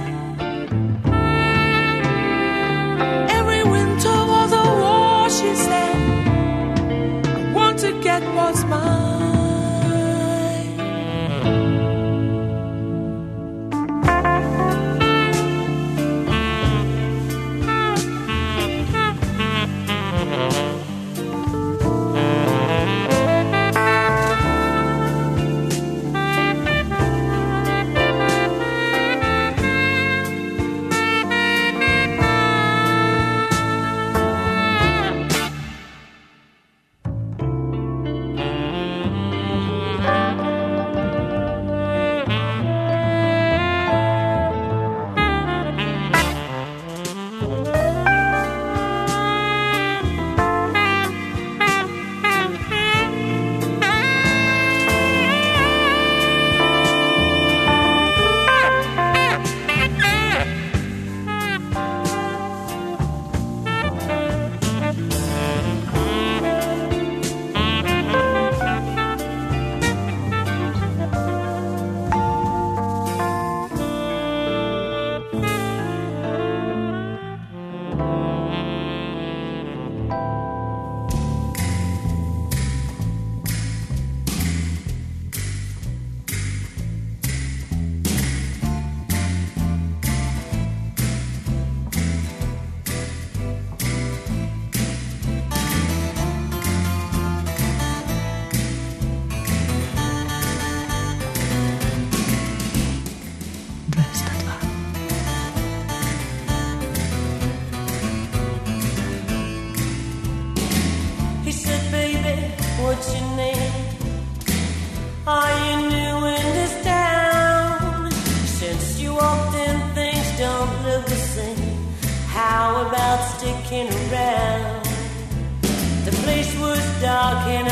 Every winter was a war, she said. I want to get what's mine. What's your name? Are you new in this town? Since you walked in, things don't look the same. How about sticking around? The place was dark and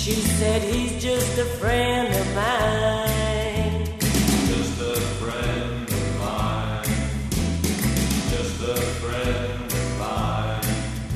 She said he's just a friend of mine. Just a friend of mine. Just a friend of mine.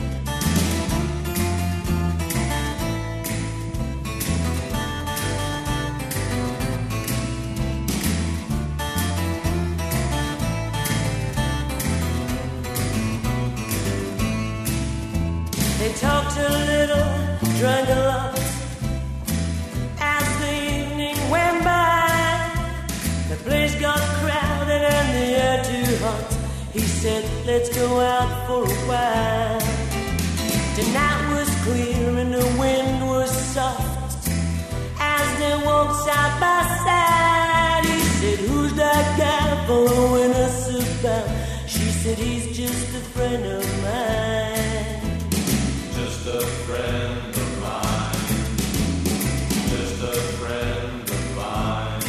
They talked a little, drank a lot. As the evening went by, the place got crowded and the air too hot. He said, let's go out for a while. The night was clear and the wind was soft. As they walked side by side, he said, who's that guy following us about? She said, he's just a friend of mine. Just a friend of mine. Just a friend of mine.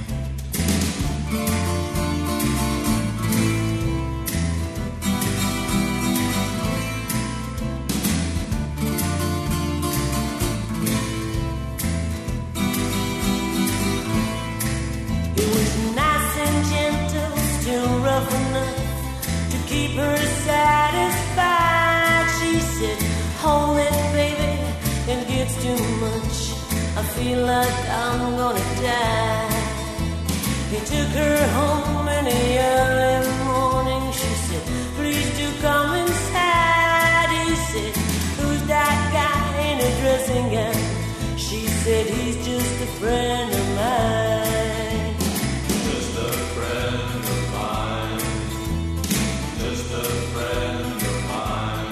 It was nice and gentle, still rough enough to keep her satisfied. She said, hold it, baby, it gets too much. I feel like I'm gonna die. He took her home in the early morning. She said, please do come inside. He said, who's that guy in a dressing gown? She said, he's just a friend of mine. Just a friend of mine. Just a friend of mine.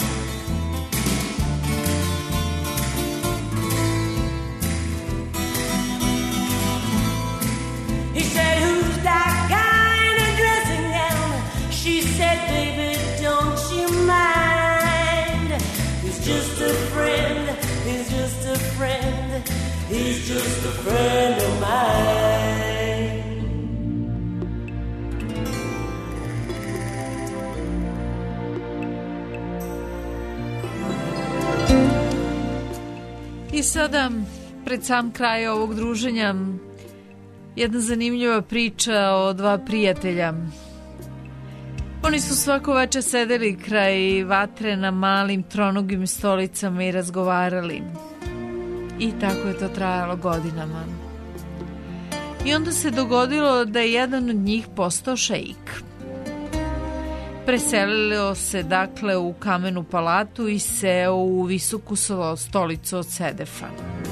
He said, who's that guy in a dressing gown? She said, baby, don't you mind? He's just a friend, he's just a friend, he's just a friend of mine. I sada, pred sam kraj ovog druženja, jedna zanimljiva priča o dva prijatelja. Oni su svako veče sedeli kraj vatre na malim tronogim stolicama i razgovarali. I tako je to trajalo godinama. I onda se dogodilo da je jedan od njih postao šeik. Preselilo se dakle u kamenu palatu i seo u visoku stolicu od sedefa.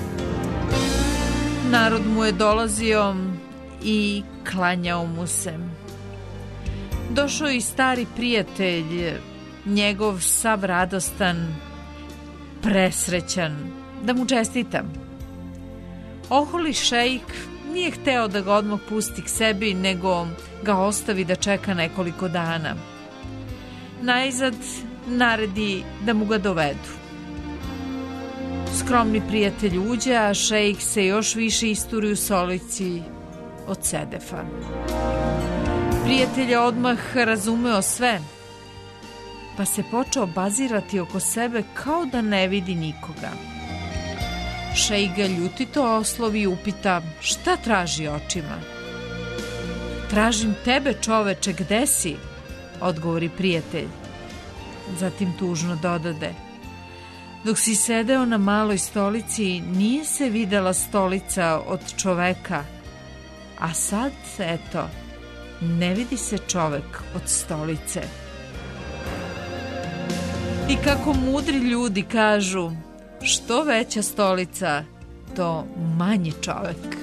Narod mu je dolazio i klanjao mu se. Došao i stari prijatelj, njegov sav radostan, presrećan, da mu čestita. Oholi šeik nije hteo da ga odmah pusti k sebi, nego ga ostavi da čeka nekoliko dana. Najzad naredi da mu ga dovedu. Skromni prijatelj uđe, a šeik se još više isturi u stolici od sedefa. Prijatelj je odmah razumeo sve, pa se počeo bazirati oko sebe kao da ne vidi nikoga. Šeik ga ljutito oslovi i upita šta traži očima. Tražim tebe, čoveče, gde si? Odgovori prijatelj. Zatim tužno dodade. Dok si sedeo na maloj stolici, nije se videla stolica od čoveka, a sad, eto, ne vidi se čovek od stolice. I kako mudri ljudi kažu, što veća stolica, to manji čovek.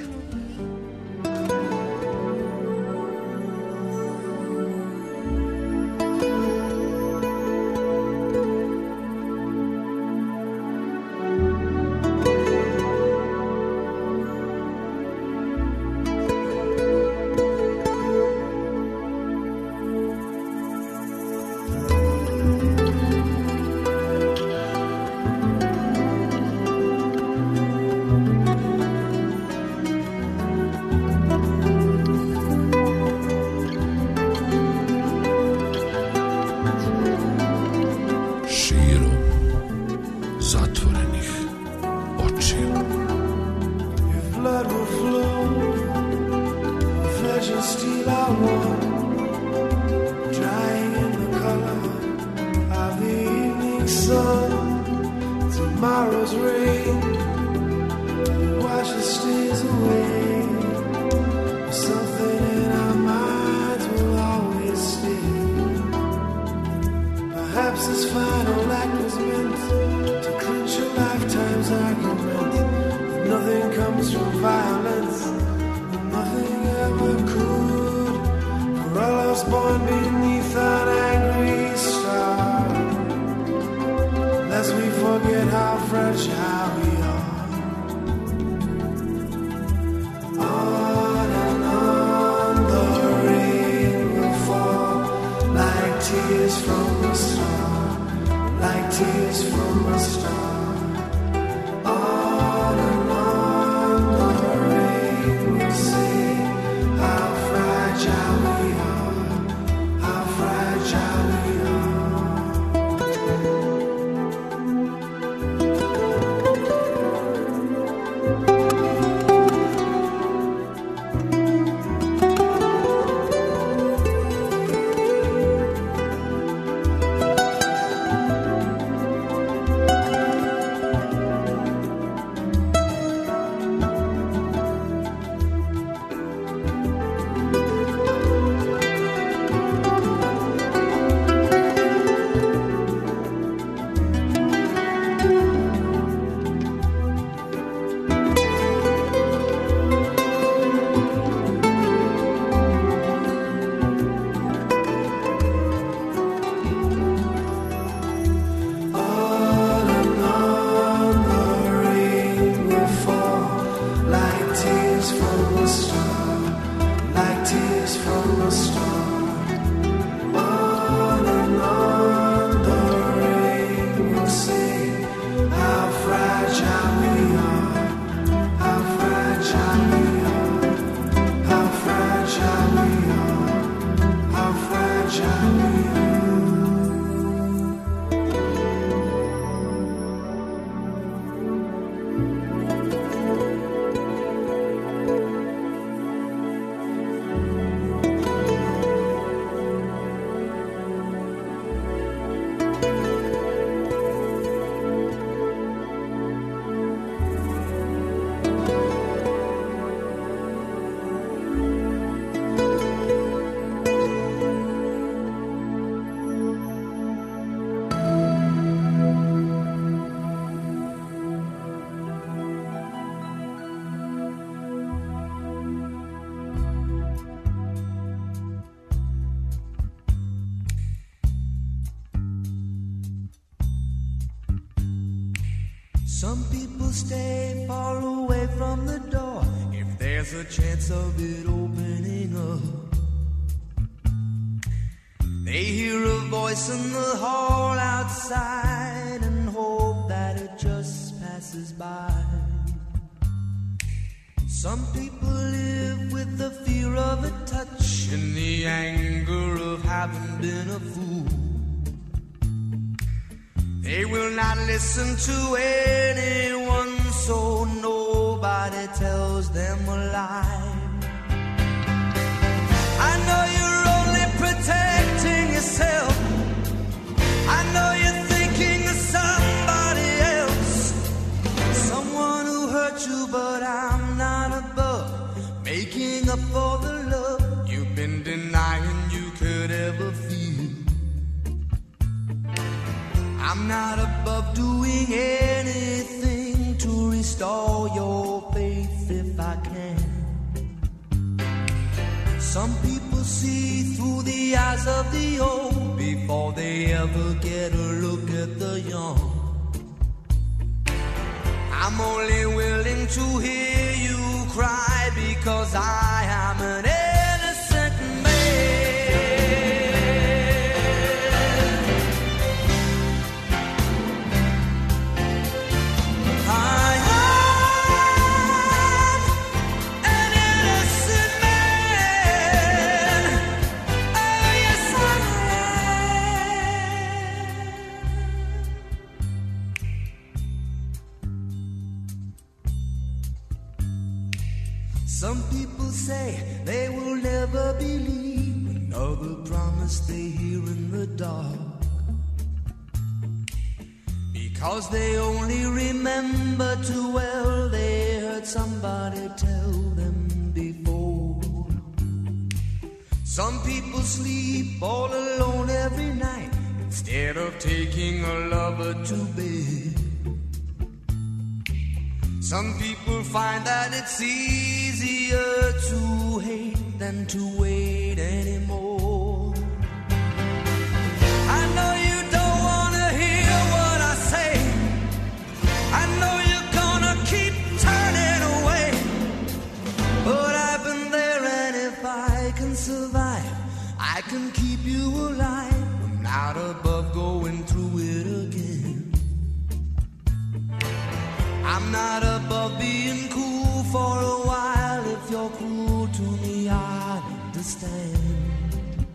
I want, drying in the color of the evening sun. Tomorrow's rain washes stays away. Something in our minds will always stay. Perhaps this final act was meant to clinch a lifetime's argument. Nothing comes from violence, and nothing ever could. For all us born beneath an angry star, lest we forget how fragile we are. On and on the rain will fall, like tears from a star, like tears from a star. On and on the rain will say how fragile we are, how fragile we are. Some people stay far away from the door if there's a chance of it opening up. They hear a voice in the hall outside and hope that it just passes by. Some people live with the fear of a touch and the anger of having been a fool. They will not listen to anyone, so nobody tells them a lie. I know you're only protecting yourself. I know you're thinking of somebody else, someone who hurt you, but I'm not above making up for the love you've been denying you could ever feel. I'm not above doing anything to restore your faith if I can. Some people see through the eyes of the old before they ever get a look at the young. I'm only willing to hear you cry because I am an innocent man. I am an innocent man. Oh, yes, I am. Some people say they will never believe another promise they hear in the dark, because they only remember too well they heard somebody tell them before. Some people sleep all alone every night instead of taking a lover to bed. Some people find that it's easier to hate than to wait anymore. I know you don't want to hear what I say. I know you're gonna keep turning away, but I've been there, and if I can survive, I can keep you alive. I'm not above going through it again. I'm not above being cool for a while. If you're cruel to me, I understand.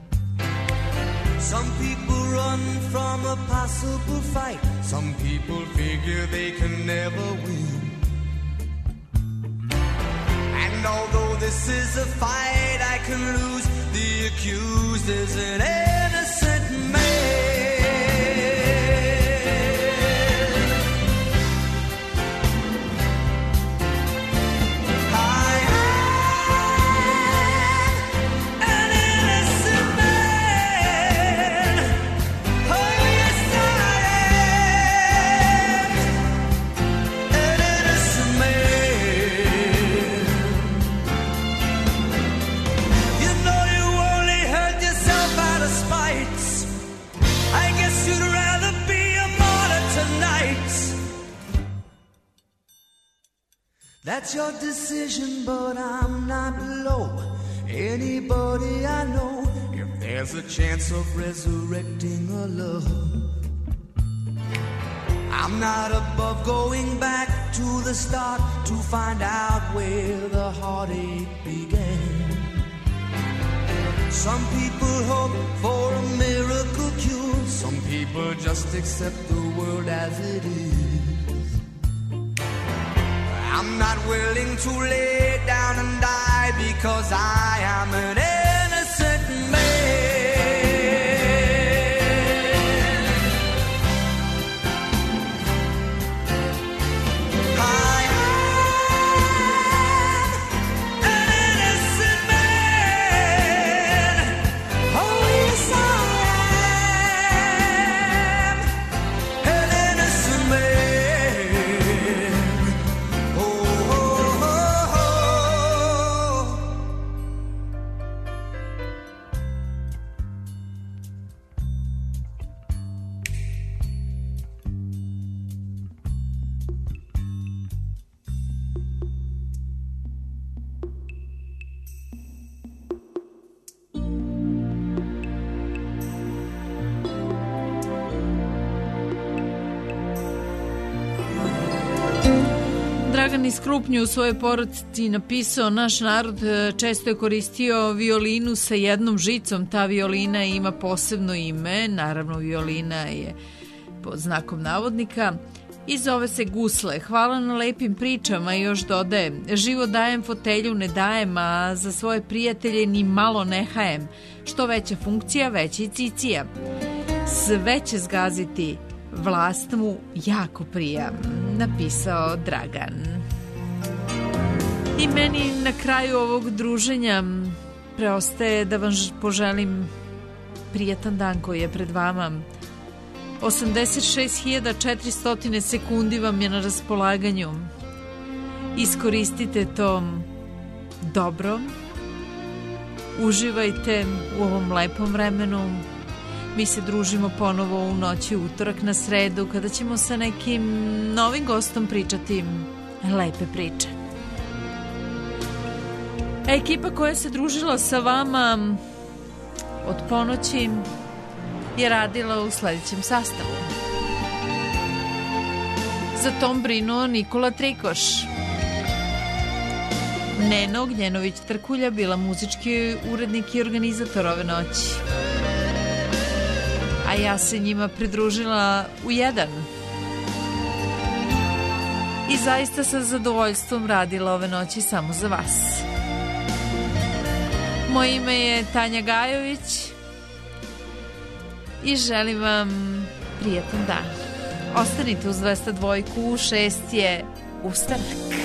Some people run from a possible fight. Some people figure they can never win. And although this is a fight I can lose, the accused is an innocent man. That's your decision, but I'm not below anybody I know. If there's a chance of resurrecting a love, I'm not above going back to the start to find out where the heartache began. Some people hope for a miracle cure. Some people just accept the world as it is. I'm not willing to lay down and die because I am an innocent man. I am an innocent man. Oh yes, I am an innocent man. Dragan iz Krupnje u svojoj porodici napisao: naš narod često je koristio violinu sa jednom žicom. Ta violina ima posebno ime, naravno violina je pod znakom navodnika, i zove se gusle. Hvala na lepim pričama. I još dodaje: život dajem, fotelju ne dajem, a za svoje prijatelje ni malo ne hajem. Što veća funkcija, veća i cicija. Sve će zgaziti, vlast mu jako prija. Napisao Dragan. I meni na kraju ovog druženja preostaje da vam poželim prijatan dan koji je pred vama. 86.400 sekundi vam je na raspolaganju. Iskoristite to dobro. Uživajte u ovom lepom vremenu. Mi se družimo ponovo u noći utorak na sredu, kada ćemo sa nekim novim gostom pričati lepe priče. Ekipa koja se družila sa vama od ponoći je radila u sledećem sastavu. Za tom brinuo Nikola Trikoš. Nena Ognjenović-Trkulja bila muzički urednik i organizator ove noći. A ja se njima pridružila u 1. I zaista sa zadovoljstvom radila ove noći samo za vas. Moje ime je Tanja Gajović i želim vam prijatan dan. Ostanite uz 202, 6 je ustanak.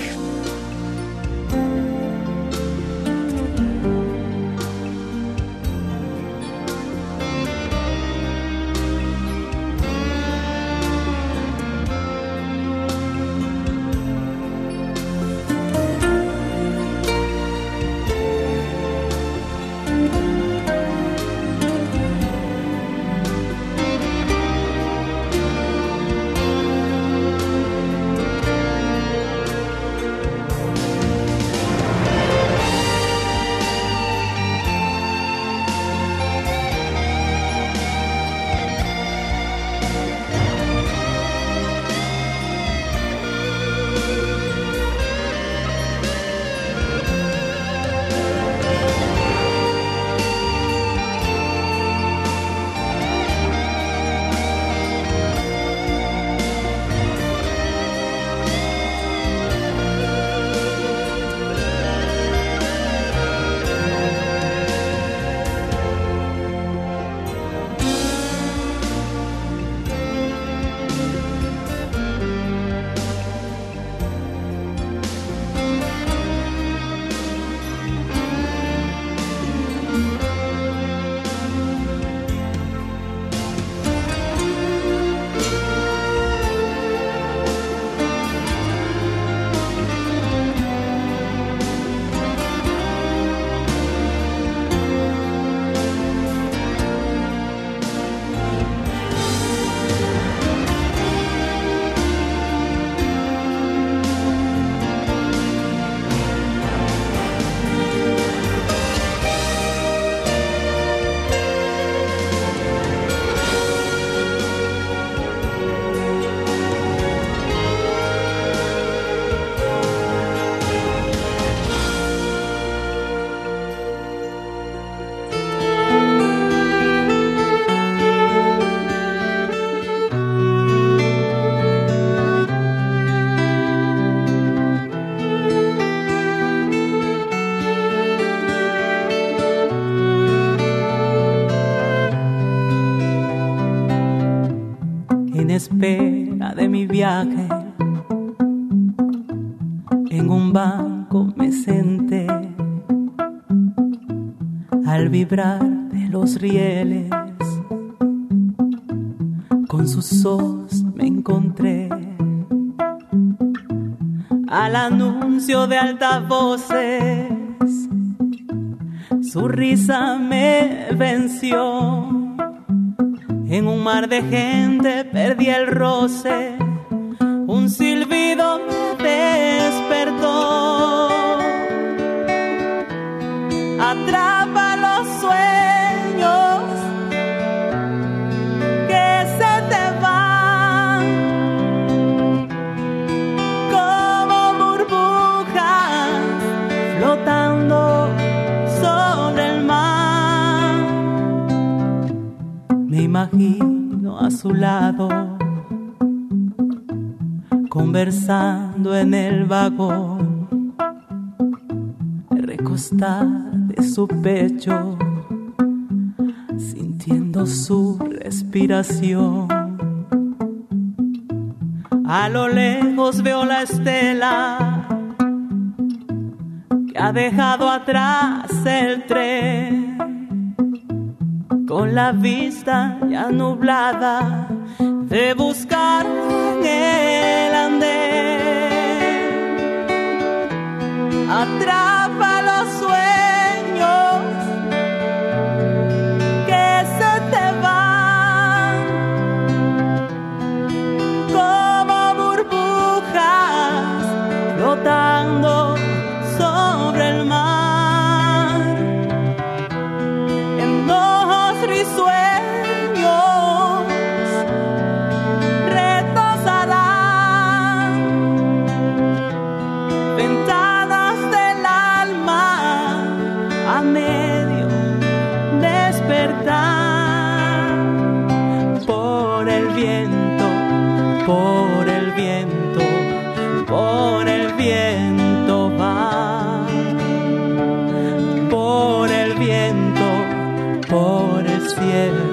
Espera de mi viaje, en un banco me senté. Al vibrar de los rieles, con sus ojos me encontré. Al anuncio de altavoces, su risa me venció. En un mar de gente perdí el roce, un silbido me despertó. Atrapa los sueños que se te van como burbujas flotando sobre el mar. Me imagino a su lado, conversando en el vagón, recostada de su pecho, sintiendo su respiración. A lo lejos veo la estela que ha dejado atrás el tren. Con la vista ya nublada de buscar en el andén. Atrapa los sueños que se te van como burbujas flotando sobre el mar. En dos risueños retosarán ventanas del alma a medio despertar. Por el viento, por el viento, por el viento va. Por el viento por el cielo.